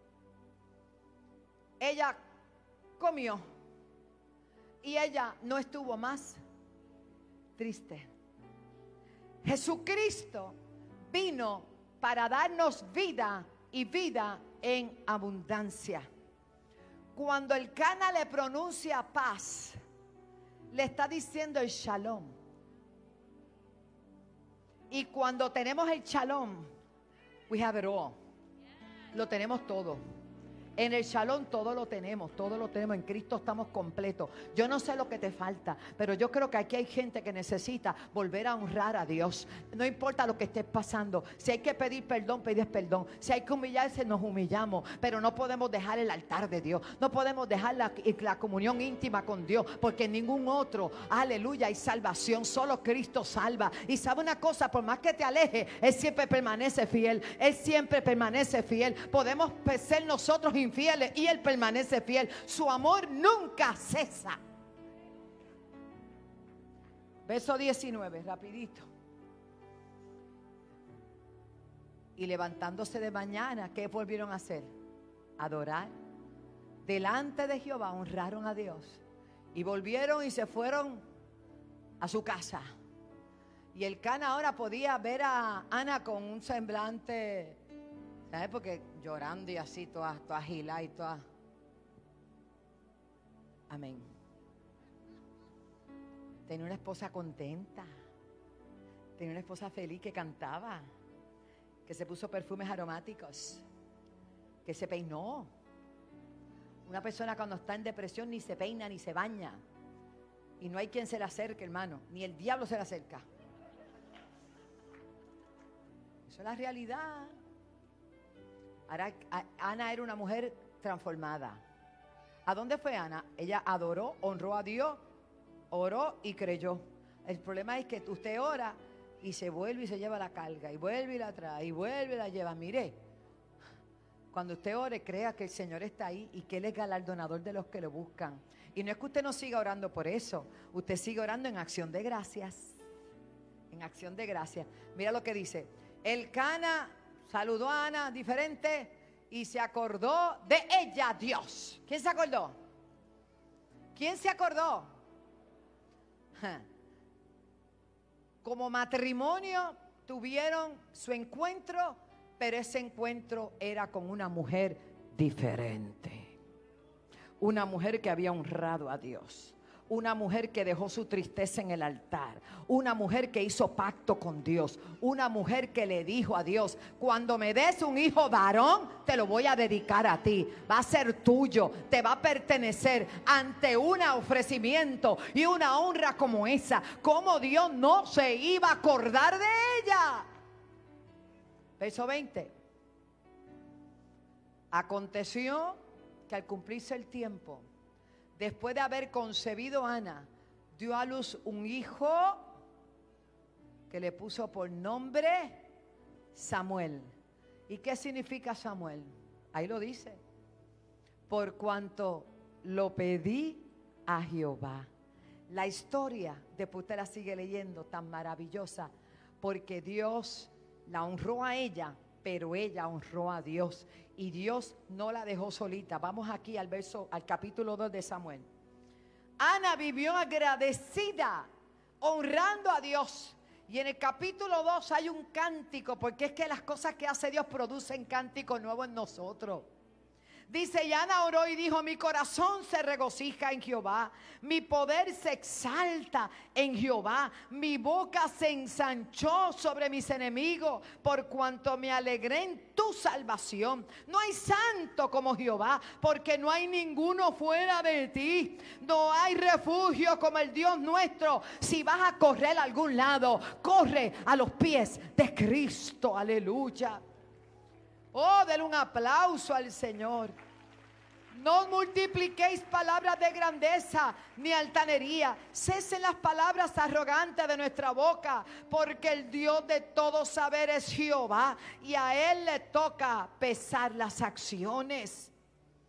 Speaker 3: Ella comió. Y ella no estuvo más triste. Jesucristo vino para darnos vida y vida en abundancia. Cuando el Cana le pronuncia paz, le está diciendo el shalom. Y cuando tenemos el shalom, we have it all. Lo tenemos todo. En el shalom todo lo tenemos, todo lo tenemos. En Cristo estamos completos. Yo no sé lo que te falta, pero yo creo que aquí hay gente que necesita volver a honrar a Dios. No importa lo que estés pasando. Si hay que pedir perdón, pides perdón. Si hay que humillarse, nos humillamos. Pero no podemos dejar el altar de Dios. No podemos dejar la, la comunión íntima con Dios, porque en ningún otro, aleluya, hay salvación. Solo Cristo salva. Y sabe una cosa, por más que te aleje, Él siempre permanece fiel. Él siempre permanece fiel. Podemos ser nosotros infieles y Él permanece fiel. Su amor nunca cesa. Verso diecinueve, rapidito. Y levantándose de mañana, ¿qué volvieron a hacer? Adorar. Delante de Jehová honraron a Dios. Y volvieron y se fueron a su casa. Y el Cana ahora podía ver a Ana con un semblante, ¿sabes? Porque llorando y así, toda, toda agilada y toda. Amén. Tenía una esposa contenta. Tenía una esposa feliz que cantaba. Que se puso perfumes aromáticos. Que se peinó. Una persona cuando está en depresión ni se peina ni se baña. Y no hay quien se le acerque, hermano. Ni el diablo se le acerca. Eso es la realidad. Ahora, Ana era una mujer transformada. ¿A dónde fue Ana? Ella adoró, honró a Dios, oró y creyó. El problema es que usted ora y se vuelve y se lleva la carga, y vuelve y la trae, y vuelve y la lleva. Mire, cuando usted ore, crea que el Señor está ahí y que Él es galardonador de los que lo buscan. Y no es que usted no siga orando por eso, usted sigue orando en acción de gracias. En acción de gracias. Mira lo que dice. El Cana saludó a Ana diferente y se acordó de ella, Dios. ¿Quién se acordó? ¿Quién se acordó? Como matrimonio tuvieron su encuentro, pero ese encuentro era con una mujer diferente. Una mujer que había honrado a Dios. Una mujer que dejó su tristeza en el altar. Una mujer que hizo pacto con Dios. Una mujer que le dijo a Dios: cuando me des un hijo varón, te lo voy a dedicar a ti. Va a ser tuyo, te va a pertenecer. Ante un ofrecimiento y una honra como esa, ¿cómo Dios no se iba a acordar de ella? Verso veinte. Aconteció que al cumplirse el tiempo, después de haber concebido Ana, dio a luz un hijo que le puso por nombre Samuel. ¿Y qué significa Samuel? Ahí lo dice. Por cuanto lo pedí a Jehová. La historia, después usted la sigue leyendo, tan maravillosa, porque Dios la honró a ella, pero ella honró a Dios. Y Dios no la dejó solita. Vamos aquí al verso, al capítulo dos de Samuel. Ana vivió agradecida, honrando a Dios. Y en el capítulo dos hay un cántico, porque es que las cosas que hace Dios producen cánticos nuevos en nosotros. Dice, y Ana oró y dijo: mi corazón se regocija en Jehová, mi poder se exalta en Jehová, mi boca se ensanchó sobre mis enemigos, por cuanto me alegré en tu salvación. No hay santo como Jehová, porque no hay ninguno fuera de ti. No hay refugio como el Dios nuestro. Si vas a correr a algún lado, corre a los pies de Cristo. Aleluya. Oh, denle un aplauso al Señor. No multipliquéis palabras de grandeza ni altanería. Cesen las palabras arrogantes de nuestra boca, porque el Dios de todo saber es Jehová, y a Él le toca pesar las acciones.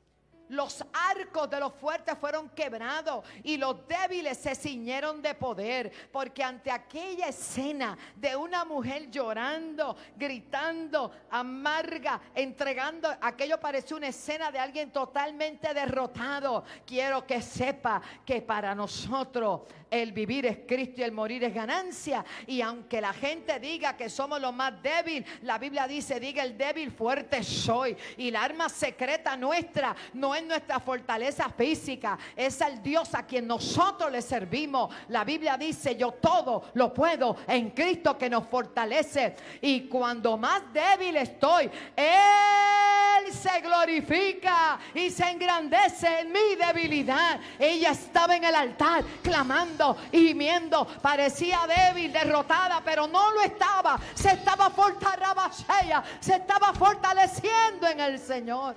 Speaker 3: Los arcos de los fuertes fueron quebrados y los débiles se ciñeron de poder, porque ante aquella escena de una mujer llorando, gritando, amarga, entregando, aquello pareció una escena de alguien totalmente derrotado. Quiero que sepa que para nosotros el vivir es Cristo y el morir es ganancia. Y aunque la gente diga que somos los más débiles, la Biblia dice, diga el débil, fuerte soy. Y la arma secreta nuestra no es nuestra fortaleza física, es el Dios a quien nosotros le servimos. La Biblia dice, yo todo lo puedo en Cristo que nos fortalece. Y cuando más débil estoy, Él se glorifica y se engrandece en mi debilidad. Ella estaba en el altar clamando y gimiendo, parecía débil, derrotada, pero no lo estaba. Se estaba fortaleciendo, se estaba fortaleciendo en el Señor.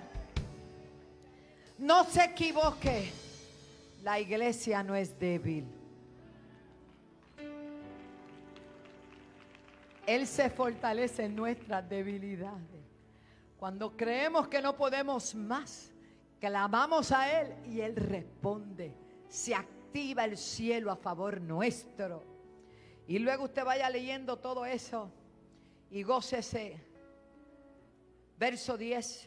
Speaker 3: No se equivoque, la iglesia no es débil. Él se fortalece en nuestras debilidades. Cuando creemos que no podemos más, clamamos a Él y Él responde. Se activa el cielo a favor nuestro. Y luego usted vaya leyendo todo eso y gócese. Verso diez.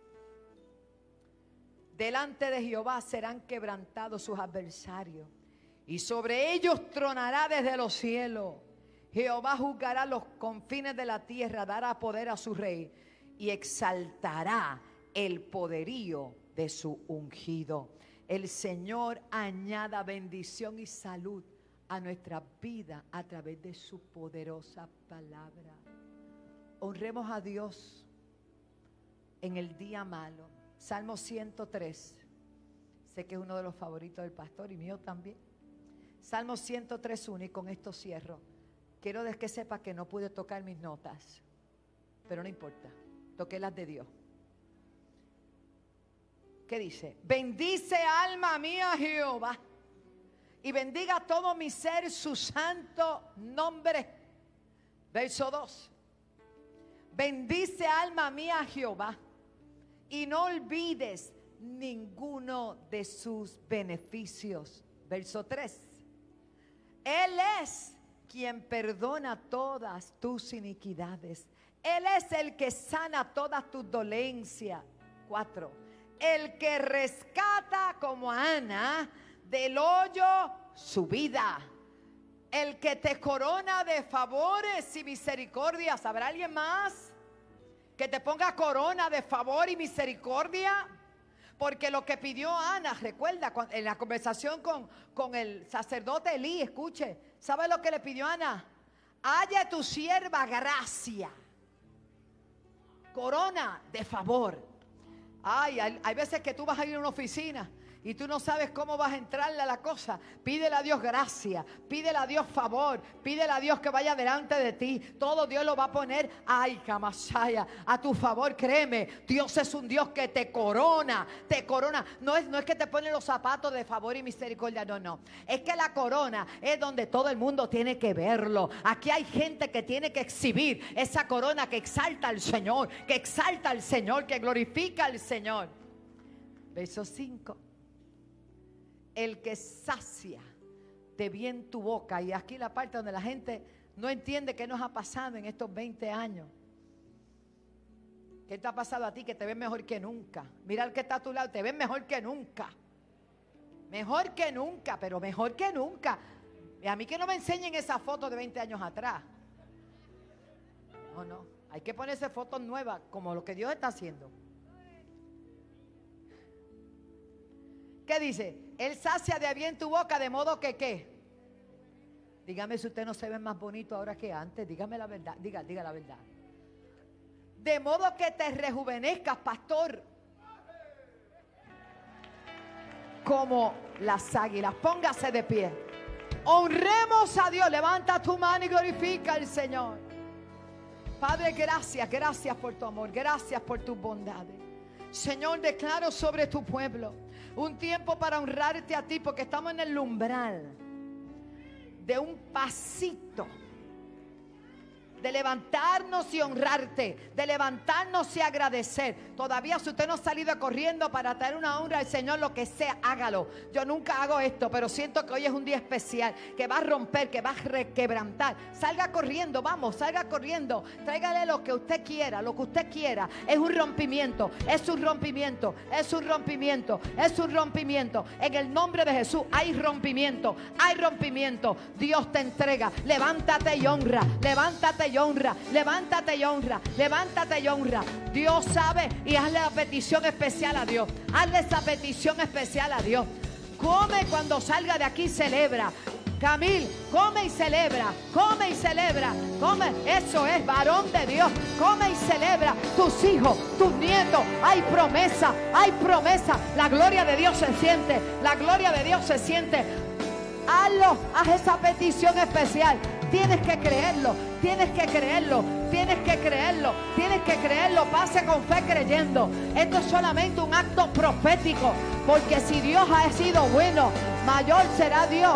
Speaker 3: Delante de Jehová serán quebrantados sus adversarios, y sobre ellos tronará desde los cielos. Jehová juzgará los confines de la tierra, dará poder a su rey, y exaltará el poderío de su ungido. El Señor añada bendición y salud a nuestra vida a través de su poderosa palabra. Honremos a Dios en el día malo. Salmo ciento tres, sé que es uno de los favoritos del pastor y mío también. Salmo ciento tres, uno, y con esto cierro. Quiero que sepa que no pude tocar mis notas, pero no importa, toqué las de Dios. ¿Qué dice? Bendice alma mía Jehová, y bendiga todo mi ser su santo nombre. Verso dos. Bendice alma mía Jehová, y no olvides ninguno de sus beneficios. Verso tres. Él es quien perdona todas tus iniquidades. Él es el que sana todas tus dolencias. Cuatro. El que rescata como a Ana del hoyo su vida. El que te corona de favores y misericordias. ¿Habrá alguien más que te ponga corona de favor y misericordia? Porque lo que pidió Ana, recuerda, en la conversación con, con el sacerdote Elí, escuche, ¿sabe lo que le pidió Ana? Haya tu sierva gracia, corona de favor. Ay, hay, hay veces que tú vas a ir a una oficina y tú no sabes cómo vas a entrarle a la cosa. Pídele a Dios gracia, pídele a Dios favor, pídele a Dios que vaya delante de ti. Todo Dios lo va a poner, ay, Camasaya, a tu favor. Créeme, Dios es un Dios que te corona, te corona. No es, no es que te pone los zapatos de favor y misericordia, no, no. Es que la corona es donde todo el mundo tiene que verlo. Aquí hay gente que tiene que exhibir esa corona que exalta al Señor, que exalta al Señor, que glorifica al Señor. Verso cinco. El que sacia de bien tu boca. Y aquí la parte donde la gente no entiende qué nos ha pasado en estos veinte años. ¿Qué te ha pasado a ti que te ves mejor que nunca? Mira al que está a tu lado, te ves mejor que nunca. Mejor que nunca, pero mejor que nunca. Y a mí que no me enseñen esa foto de veinte años atrás. No, no, hay que ponerse fotos nuevas como lo que Dios está haciendo. ¿Qué dice? Él sacia de bien tu boca, de modo que ¿qué? Dígame si usted no se ve más bonito ahora que antes. Dígame la verdad, diga, diga la verdad. De modo que te rejuvenezcas, pastor, como las águilas. Póngase de pie. Honremos a Dios. Levanta tu mano y glorifica al Señor. Padre, gracias, gracias por tu amor, gracias por tus bondades. Señor, declaro sobre tu pueblo un tiempo para honrarte a ti, porque estamos en el umbral de un pasito de levantarnos y honrarte, de levantarnos y agradecer. Todavía si usted no ha salido corriendo para traer una honra al Señor, lo que sea, hágalo. Yo nunca hago esto, pero siento que hoy es un día especial, que va a romper, que va a requebrantar. Salga corriendo, vamos, salga corriendo. Tráigale lo que usted quiera, lo que usted quiera. Es un rompimiento, es un rompimiento, es un rompimiento, es un rompimiento. En el nombre de Jesús hay rompimiento, hay rompimiento. Dios te entrega. Levántate y honra, levántate y honra, levántate y honra, levántate y honra. Dios sabe, y hazle la petición especial a Dios. Hazle esa petición especial a Dios. Come cuando salga de aquí, celebra. Camil, come y celebra, come y celebra, come, eso es, varón de Dios, come y celebra, tus hijos, tus nietos, hay promesa, hay promesa, la gloria de Dios se siente, la gloria de Dios se siente. Hazlo, haz esa petición especial. Tienes que creerlo, tienes que creerlo, tienes que creerlo, tienes que creerlo. Pase con fe creyendo. Esto es solamente un acto profético, porque si Dios ha sido bueno, mayor será Dios.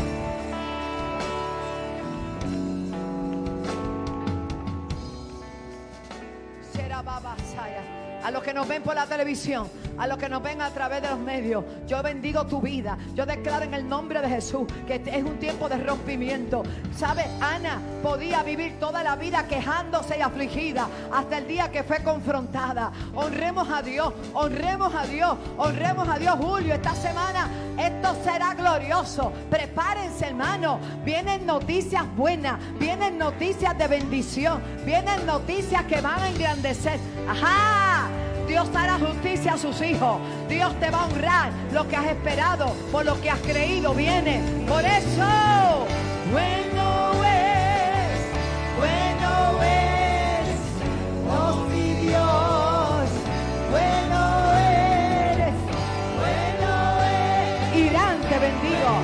Speaker 3: A los que nos ven por la televisión, a los que nos ven a través de los medios, yo bendigo tu vida. Yo declaro en el nombre de Jesús que es un tiempo de rompimiento. ¿Sabe? Ana podía vivir toda la vida quejándose y afligida hasta el día que fue confrontada. Honremos a Dios, honremos a Dios, honremos a Dios. Julio, esta semana esto será glorioso. Prepárense, hermano. Vienen noticias buenas, vienen noticias de bendición, vienen noticias que van a engrandecer. ¡Ajá! Dios hará justicia a sus hijos. Dios te va a honrar lo que has esperado, por lo que has creído viene. Por eso, bueno es, bueno es, oh mi Dios, bueno eres, bueno es. Irán, te bendigo.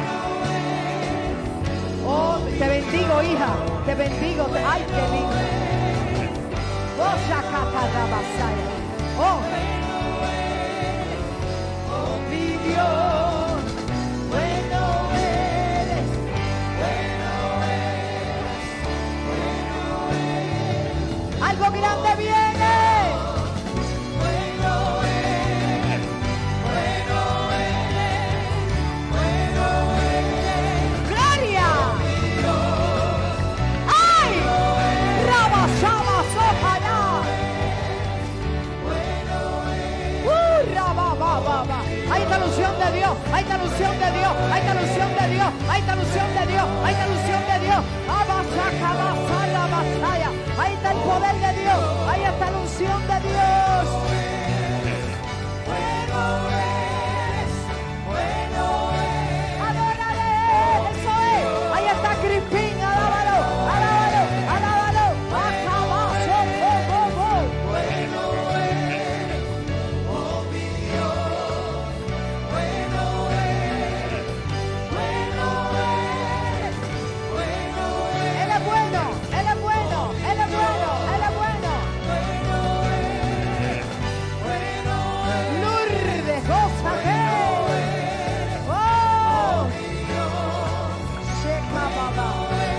Speaker 3: Oh, te bendigo, hija, te bendigo. Ay, qué lindo. Oh, Shakatarabasaya. Oh, oh mi Dios, bueno eres, bueno eres, bueno eres. Algo grande viene. Bueno eres, bueno eres, bueno eres. Gloria. Ay, Rabasaba Sojana. Hay esta alusión de Dios, hay esta alusión de Dios, hay esta alusión de Dios, hay esta alusión de Dios, hay esta alusión de Dios. Ahí está el poder de Dios, ahí está la unción de Dios. Bueno es, bueno es. Adórale, eso es. Ahí está Crispín, alábalo, alábalo, alábalo. Acabazo, oh, oh, oh. Bueno es, oh mi Dios. Bueno es, bueno es, bueno es. Él es bueno, Él es bueno, Él es bueno, Él es bueno. Bueno es, bueno es. Lourdes, gózate. Oh, Sheka Baba.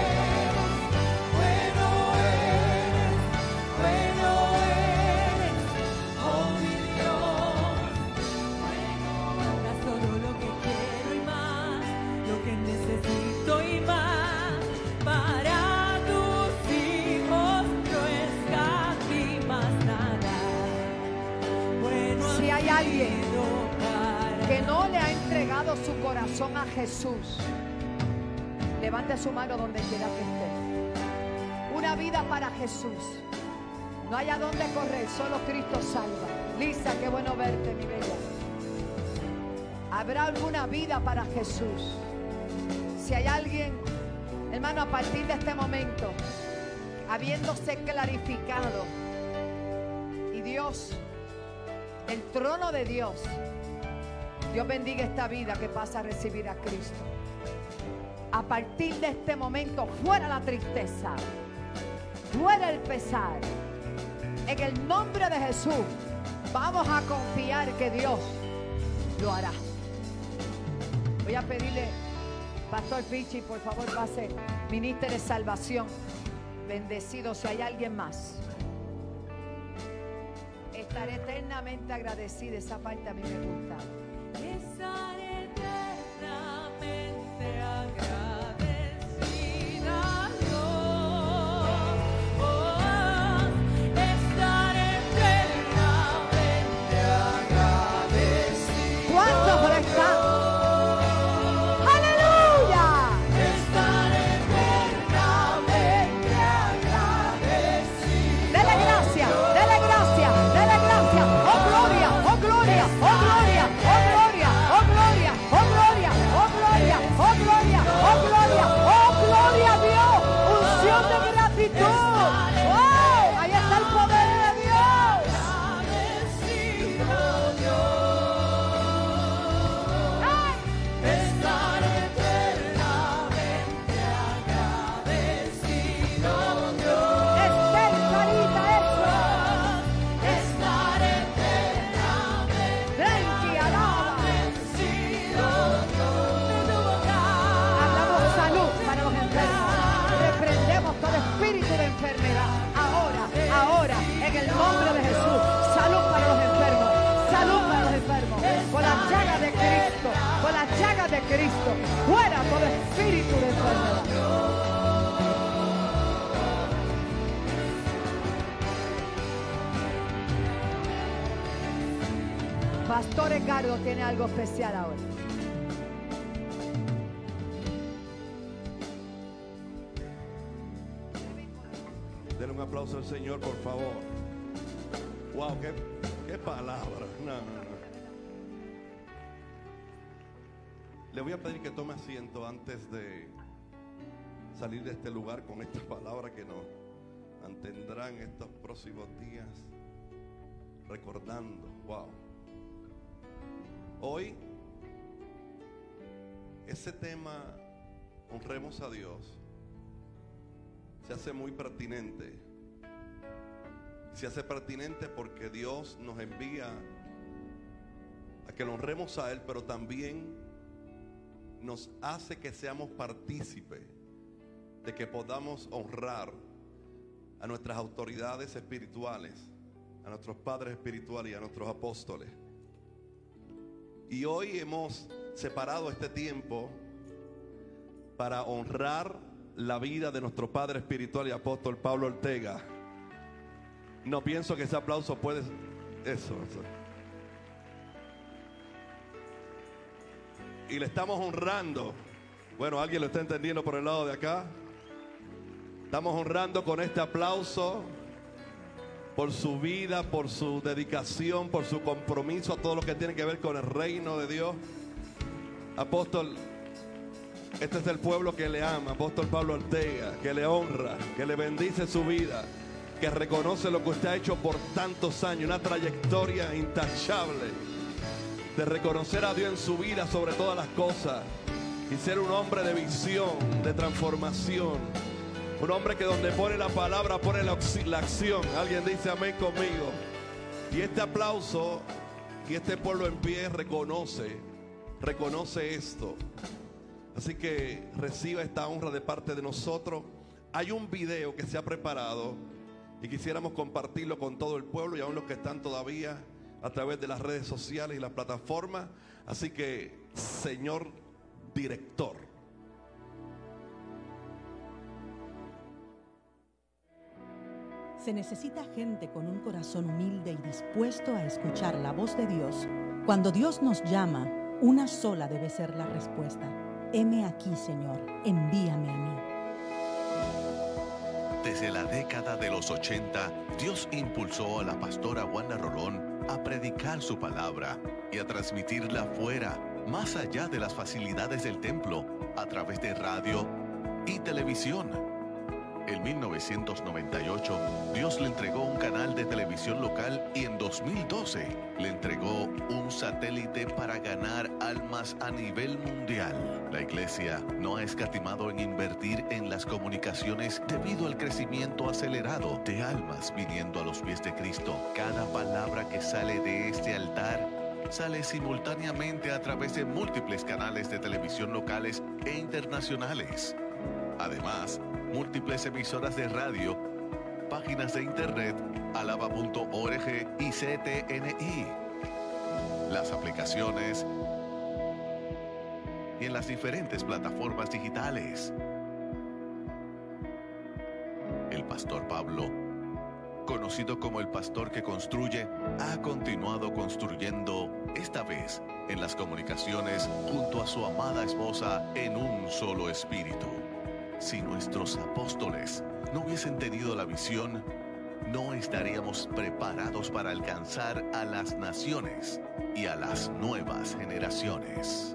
Speaker 3: Bueno eres, bueno eres, oh mi Dios.
Speaker 5: Ahora solo lo que quiero y más, lo que necesito y más, para tus hijos no está aquí más nada. Bueno,
Speaker 3: Si hay
Speaker 5: ha
Speaker 3: alguien
Speaker 5: sido para
Speaker 3: que no le ha entregado su corazón a Jesús, levante su mano donde quiera que esté. Una vida para Jesús. No hay a dónde correr, solo Cristo salva. Lisa, qué bueno verte, mi bella. ¿Habrá alguna vida para Jesús? Si hay alguien, hermano, a partir de este momento, habiéndose clarificado, y Dios, el trono de Dios, Dios bendiga esta vida que pasa a recibir a Cristo. A partir de este momento, fuera la tristeza, fuera el pesar. En el nombre de Jesús, vamos a confiar que Dios lo hará. Voy a pedirle, Pastor Pichi, por favor, pase, ministre de salvación. Bendecido si hay alguien más. Estaré eternamente agradecida. Esa parte a mí me gusta.
Speaker 5: Estaré eternamente agradecida, Dios. Oh, estaré eternamente agradecida.
Speaker 3: ¿Cuántos por estar? ¡Aleluya!
Speaker 5: Estaré eternamente agradecida.
Speaker 3: Dele gracia, dele gracia, dele gracia. Oh gloria, oh gloria, oh gloria, oh gloria, oh gloria, oh gloria, oh gloria, oh gloria, oh gloria, oh gloria a Dios. Unción de gratitud. ¡Wow! Ahí está el poder de Dios.
Speaker 5: Agradecido, Dios.
Speaker 3: ¡Ay!
Speaker 5: Estaré eternamente agradecido, Dios.
Speaker 3: Esther, Sarita, eso.
Speaker 5: Estaré eternamente
Speaker 3: Tranqui, alaba.
Speaker 5: agradecido, Dios. De tu bondad.
Speaker 3: Hablamos salud para los enfermos. Reprendemos todo espíritu de enfermedad. Ahora, ahora, en el nombre de Jesús. Salud para los enfermos. Salud para los enfermos. Con la llaga de Cristo. Con la llaga de Cristo. Fuera todo espíritu de enfermedad. Pastor Edgardo tiene algo especial ahora.
Speaker 6: Denle un aplauso al Señor, por favor. Wow, qué, qué palabra. No, no, no. Le voy a pedir que tome asiento antes de salir de este lugar con esta palabra que nos mantendrán estos próximos días recordando. Wow. Hoy, ese tema, honremos a Dios, se hace muy pertinente. Se hace pertinente porque Dios nos envía a que lo honremos a Él, pero también nos hace que seamos partícipes de que podamos honrar a nuestras autoridades espirituales, a nuestros padres espirituales y a nuestros apóstoles. Y hoy hemos separado este tiempo para honrar la vida de nuestro padre espiritual y apóstol Pablo Ortega. No pienso que ese aplauso puede... Eso, eso. Y le estamos honrando. Bueno, ¿alguien lo está entendiendo por el lado de acá? Estamos honrando con este aplauso por su vida, por su dedicación, por su compromiso a todo lo que tiene que ver con el reino de Dios. Apóstol, este es el pueblo que le ama, apóstol Pablo Ortega, que le honra, que le bendice su vida, que reconoce lo que usted ha hecho por tantos años, una trayectoria intachable, de reconocer a Dios en su vida sobre todas las cosas y ser un hombre de visión, de transformación, un hombre que donde pone la palabra pone la, la acción. Alguien dice amén conmigo. Y este aplauso y este pueblo en pie reconoce, reconoce esto. Así que reciba esta honra de parte de nosotros. Hay un video que se ha preparado y quisiéramos compartirlo con todo el pueblo y aún los que están todavía a través de las redes sociales y las plataformas. Así que, señor director.
Speaker 7: Se necesita gente con un corazón humilde y dispuesto a escuchar la voz de Dios. Cuando Dios nos llama, una sola debe ser la respuesta. Heme aquí, Señor, envíame a mí.
Speaker 1: Desde la década de los ochenta, Dios impulsó a la pastora Wanda Rolón a predicar su palabra y a transmitirla fuera, más allá de las facilidades del templo, a través de radio y televisión. En mil novecientos noventa y ocho, Dios le entregó un canal de televisión local y en dos mil doce le entregó un satélite para ganar almas a nivel mundial. La iglesia no ha escatimado en invertir en las comunicaciones debido al crecimiento acelerado de almas viniendo a los pies de Cristo. Cada palabra que sale de este altar sale simultáneamente a través de múltiples canales de televisión locales e internacionales. Además, múltiples emisoras de radio, páginas de internet, alaba punto org y C T N I, las aplicaciones y en las diferentes plataformas digitales. El pastor Pablo, conocido como el pastor que construye, ha continuado construyendo, esta vez en las comunicaciones junto a su amada esposa en un solo espíritu. Si nuestros apóstoles no hubiesen tenido la visión, no estaríamos preparados para alcanzar a las naciones y a las nuevas generaciones.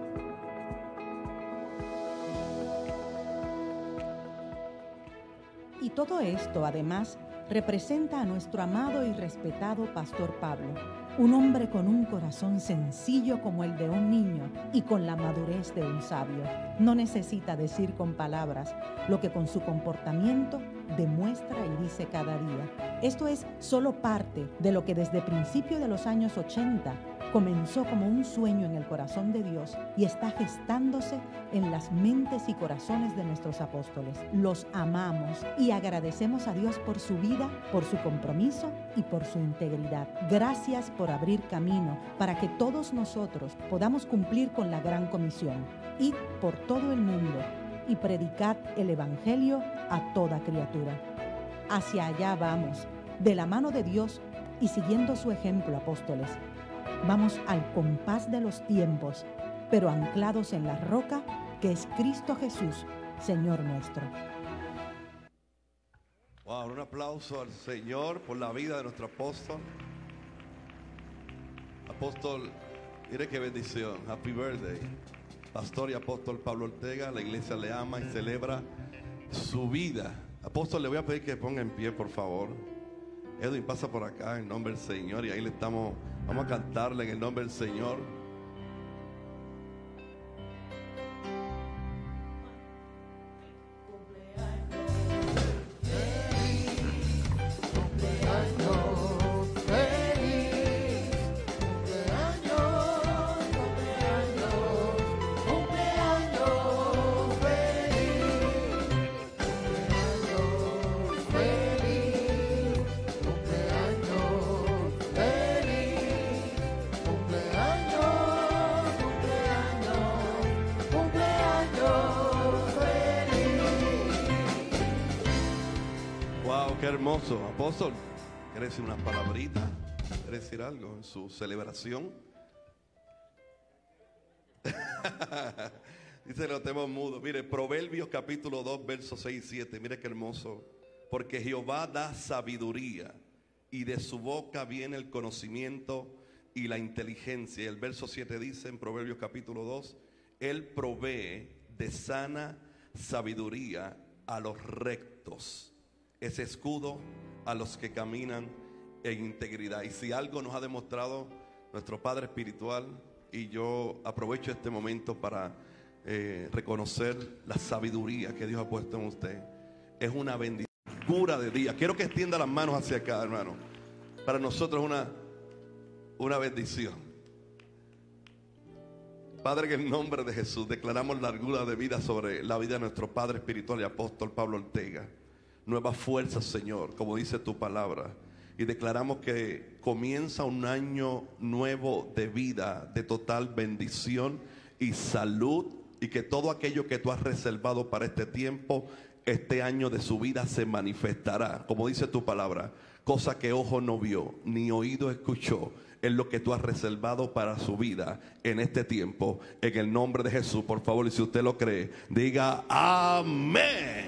Speaker 7: Y todo esto, además, representa a nuestro amado y respetado Pastor Pablo, un hombre con un corazón sencillo como el de un niño y con la madurez de un sabio. No necesita decir con palabras lo que con su comportamiento demuestra y dice cada día. Esto es solo parte de lo que desde principios de los años ochenta comenzó como un sueño en el corazón de Dios y está gestándose en las mentes y corazones de nuestros apóstoles. Los amamos y agradecemos a Dios por su vida, por su compromiso y por su integridad. Gracias por abrir camino para que todos nosotros podamos cumplir con la gran comisión. Id por todo el mundo y predicad el Evangelio a toda criatura. Hacia allá vamos, de la mano de Dios y siguiendo su ejemplo, apóstoles. Vamos al compás de los tiempos, pero anclados en la roca que es Cristo Jesús, Señor nuestro.
Speaker 6: Wow, un aplauso al Señor por la vida de nuestro apóstol. Apóstol, mire qué bendición. Happy birthday. Pastor y apóstol Pablo Ortega, la iglesia le ama y celebra su vida. Apóstol, le voy a pedir que ponga en pie, por favor. Edwin, pasa por acá en nombre del Señor y ahí le estamos, vamos a cantarle en el nombre del Señor. Qué hermoso. Apóstol, ¿quiere decir una palabrita? ¿Quiere decir algo en su celebración? Dice, lo tenemos mudo. Mire, Proverbios capítulo dos, versos seis y siete. Mire qué hermoso. Porque Jehová da sabiduría y de su boca viene el conocimiento y la inteligencia. Y el verso siete dice en Proverbios capítulo dos, Él provee de sana sabiduría a los rectos. Es escudo a los que caminan en integridad. Y si algo nos ha demostrado nuestro Padre Espiritual, y yo aprovecho este momento para eh, reconocer la sabiduría que Dios ha puesto en usted, es una bendición cura de día. Quiero que extienda las manos hacia acá, hermano. Para nosotros es una, una bendición. Padre, en el nombre de Jesús declaramos largura de vida sobre la vida de nuestro Padre Espiritual y Apóstol Pablo Ortega. Nuevas fuerzas, Señor, como dice tu palabra. Y declaramos que comienza un año nuevo de vida, de total bendición y salud. Y que todo aquello que tú has reservado para este tiempo, este año de su vida se manifestará. Como dice tu palabra, cosa que ojo no vio, ni oído escuchó, es lo que tú has reservado para su vida en este tiempo. En el nombre de Jesús, por favor, y si usted lo cree, diga amén.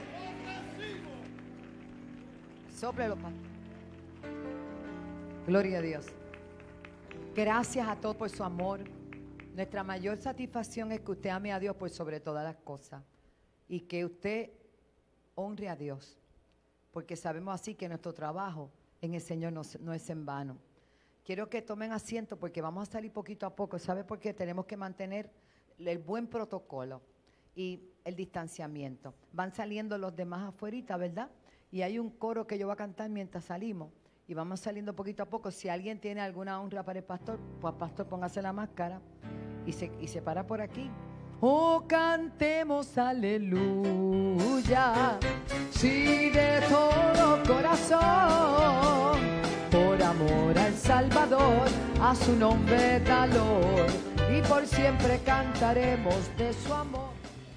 Speaker 3: Sóplelo, Padre. Gloria a Dios. Gracias a todos por su amor. Nuestra mayor satisfacción es que usted ame a Dios por sobre todas las cosas. Y que usted honre a Dios. Porque sabemos así que nuestro trabajo en el Señor no, no es en vano. Quiero que tomen asiento porque vamos a salir poquito a poco. ¿Sabe por qué? Tenemos que mantener el buen protocolo y el distanciamiento. Van saliendo los demás afuerita, ¿verdad? Y hay un coro que yo voy a cantar mientras salimos. Y vamos saliendo poquito a poco. Si alguien tiene alguna honra para el pastor, pues pastor, póngase la máscara y se, y se para por aquí. Oh, cantemos aleluya, sí, de todo corazón, por amor al Salvador, a su nombre valor, y por siempre cantaremos de su amor.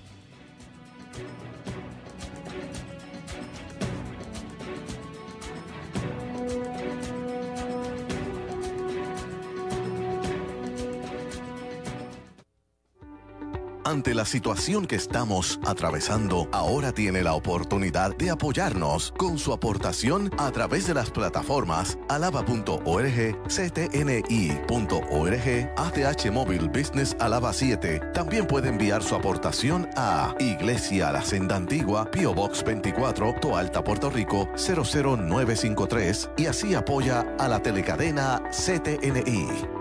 Speaker 1: Ante la situación que estamos atravesando, ahora tiene la oportunidad de apoyarnos con su aportación a través de las plataformas alaba punto org, c t n i punto org, A T H Móvil Business Alaba siete. También puede enviar su aportación a Iglesia La Senda Antigua, P O Box veinticuatro, Toalta, Puerto Rico cero cero nueve cinco tres, y así apoya a la telecadena C T N I.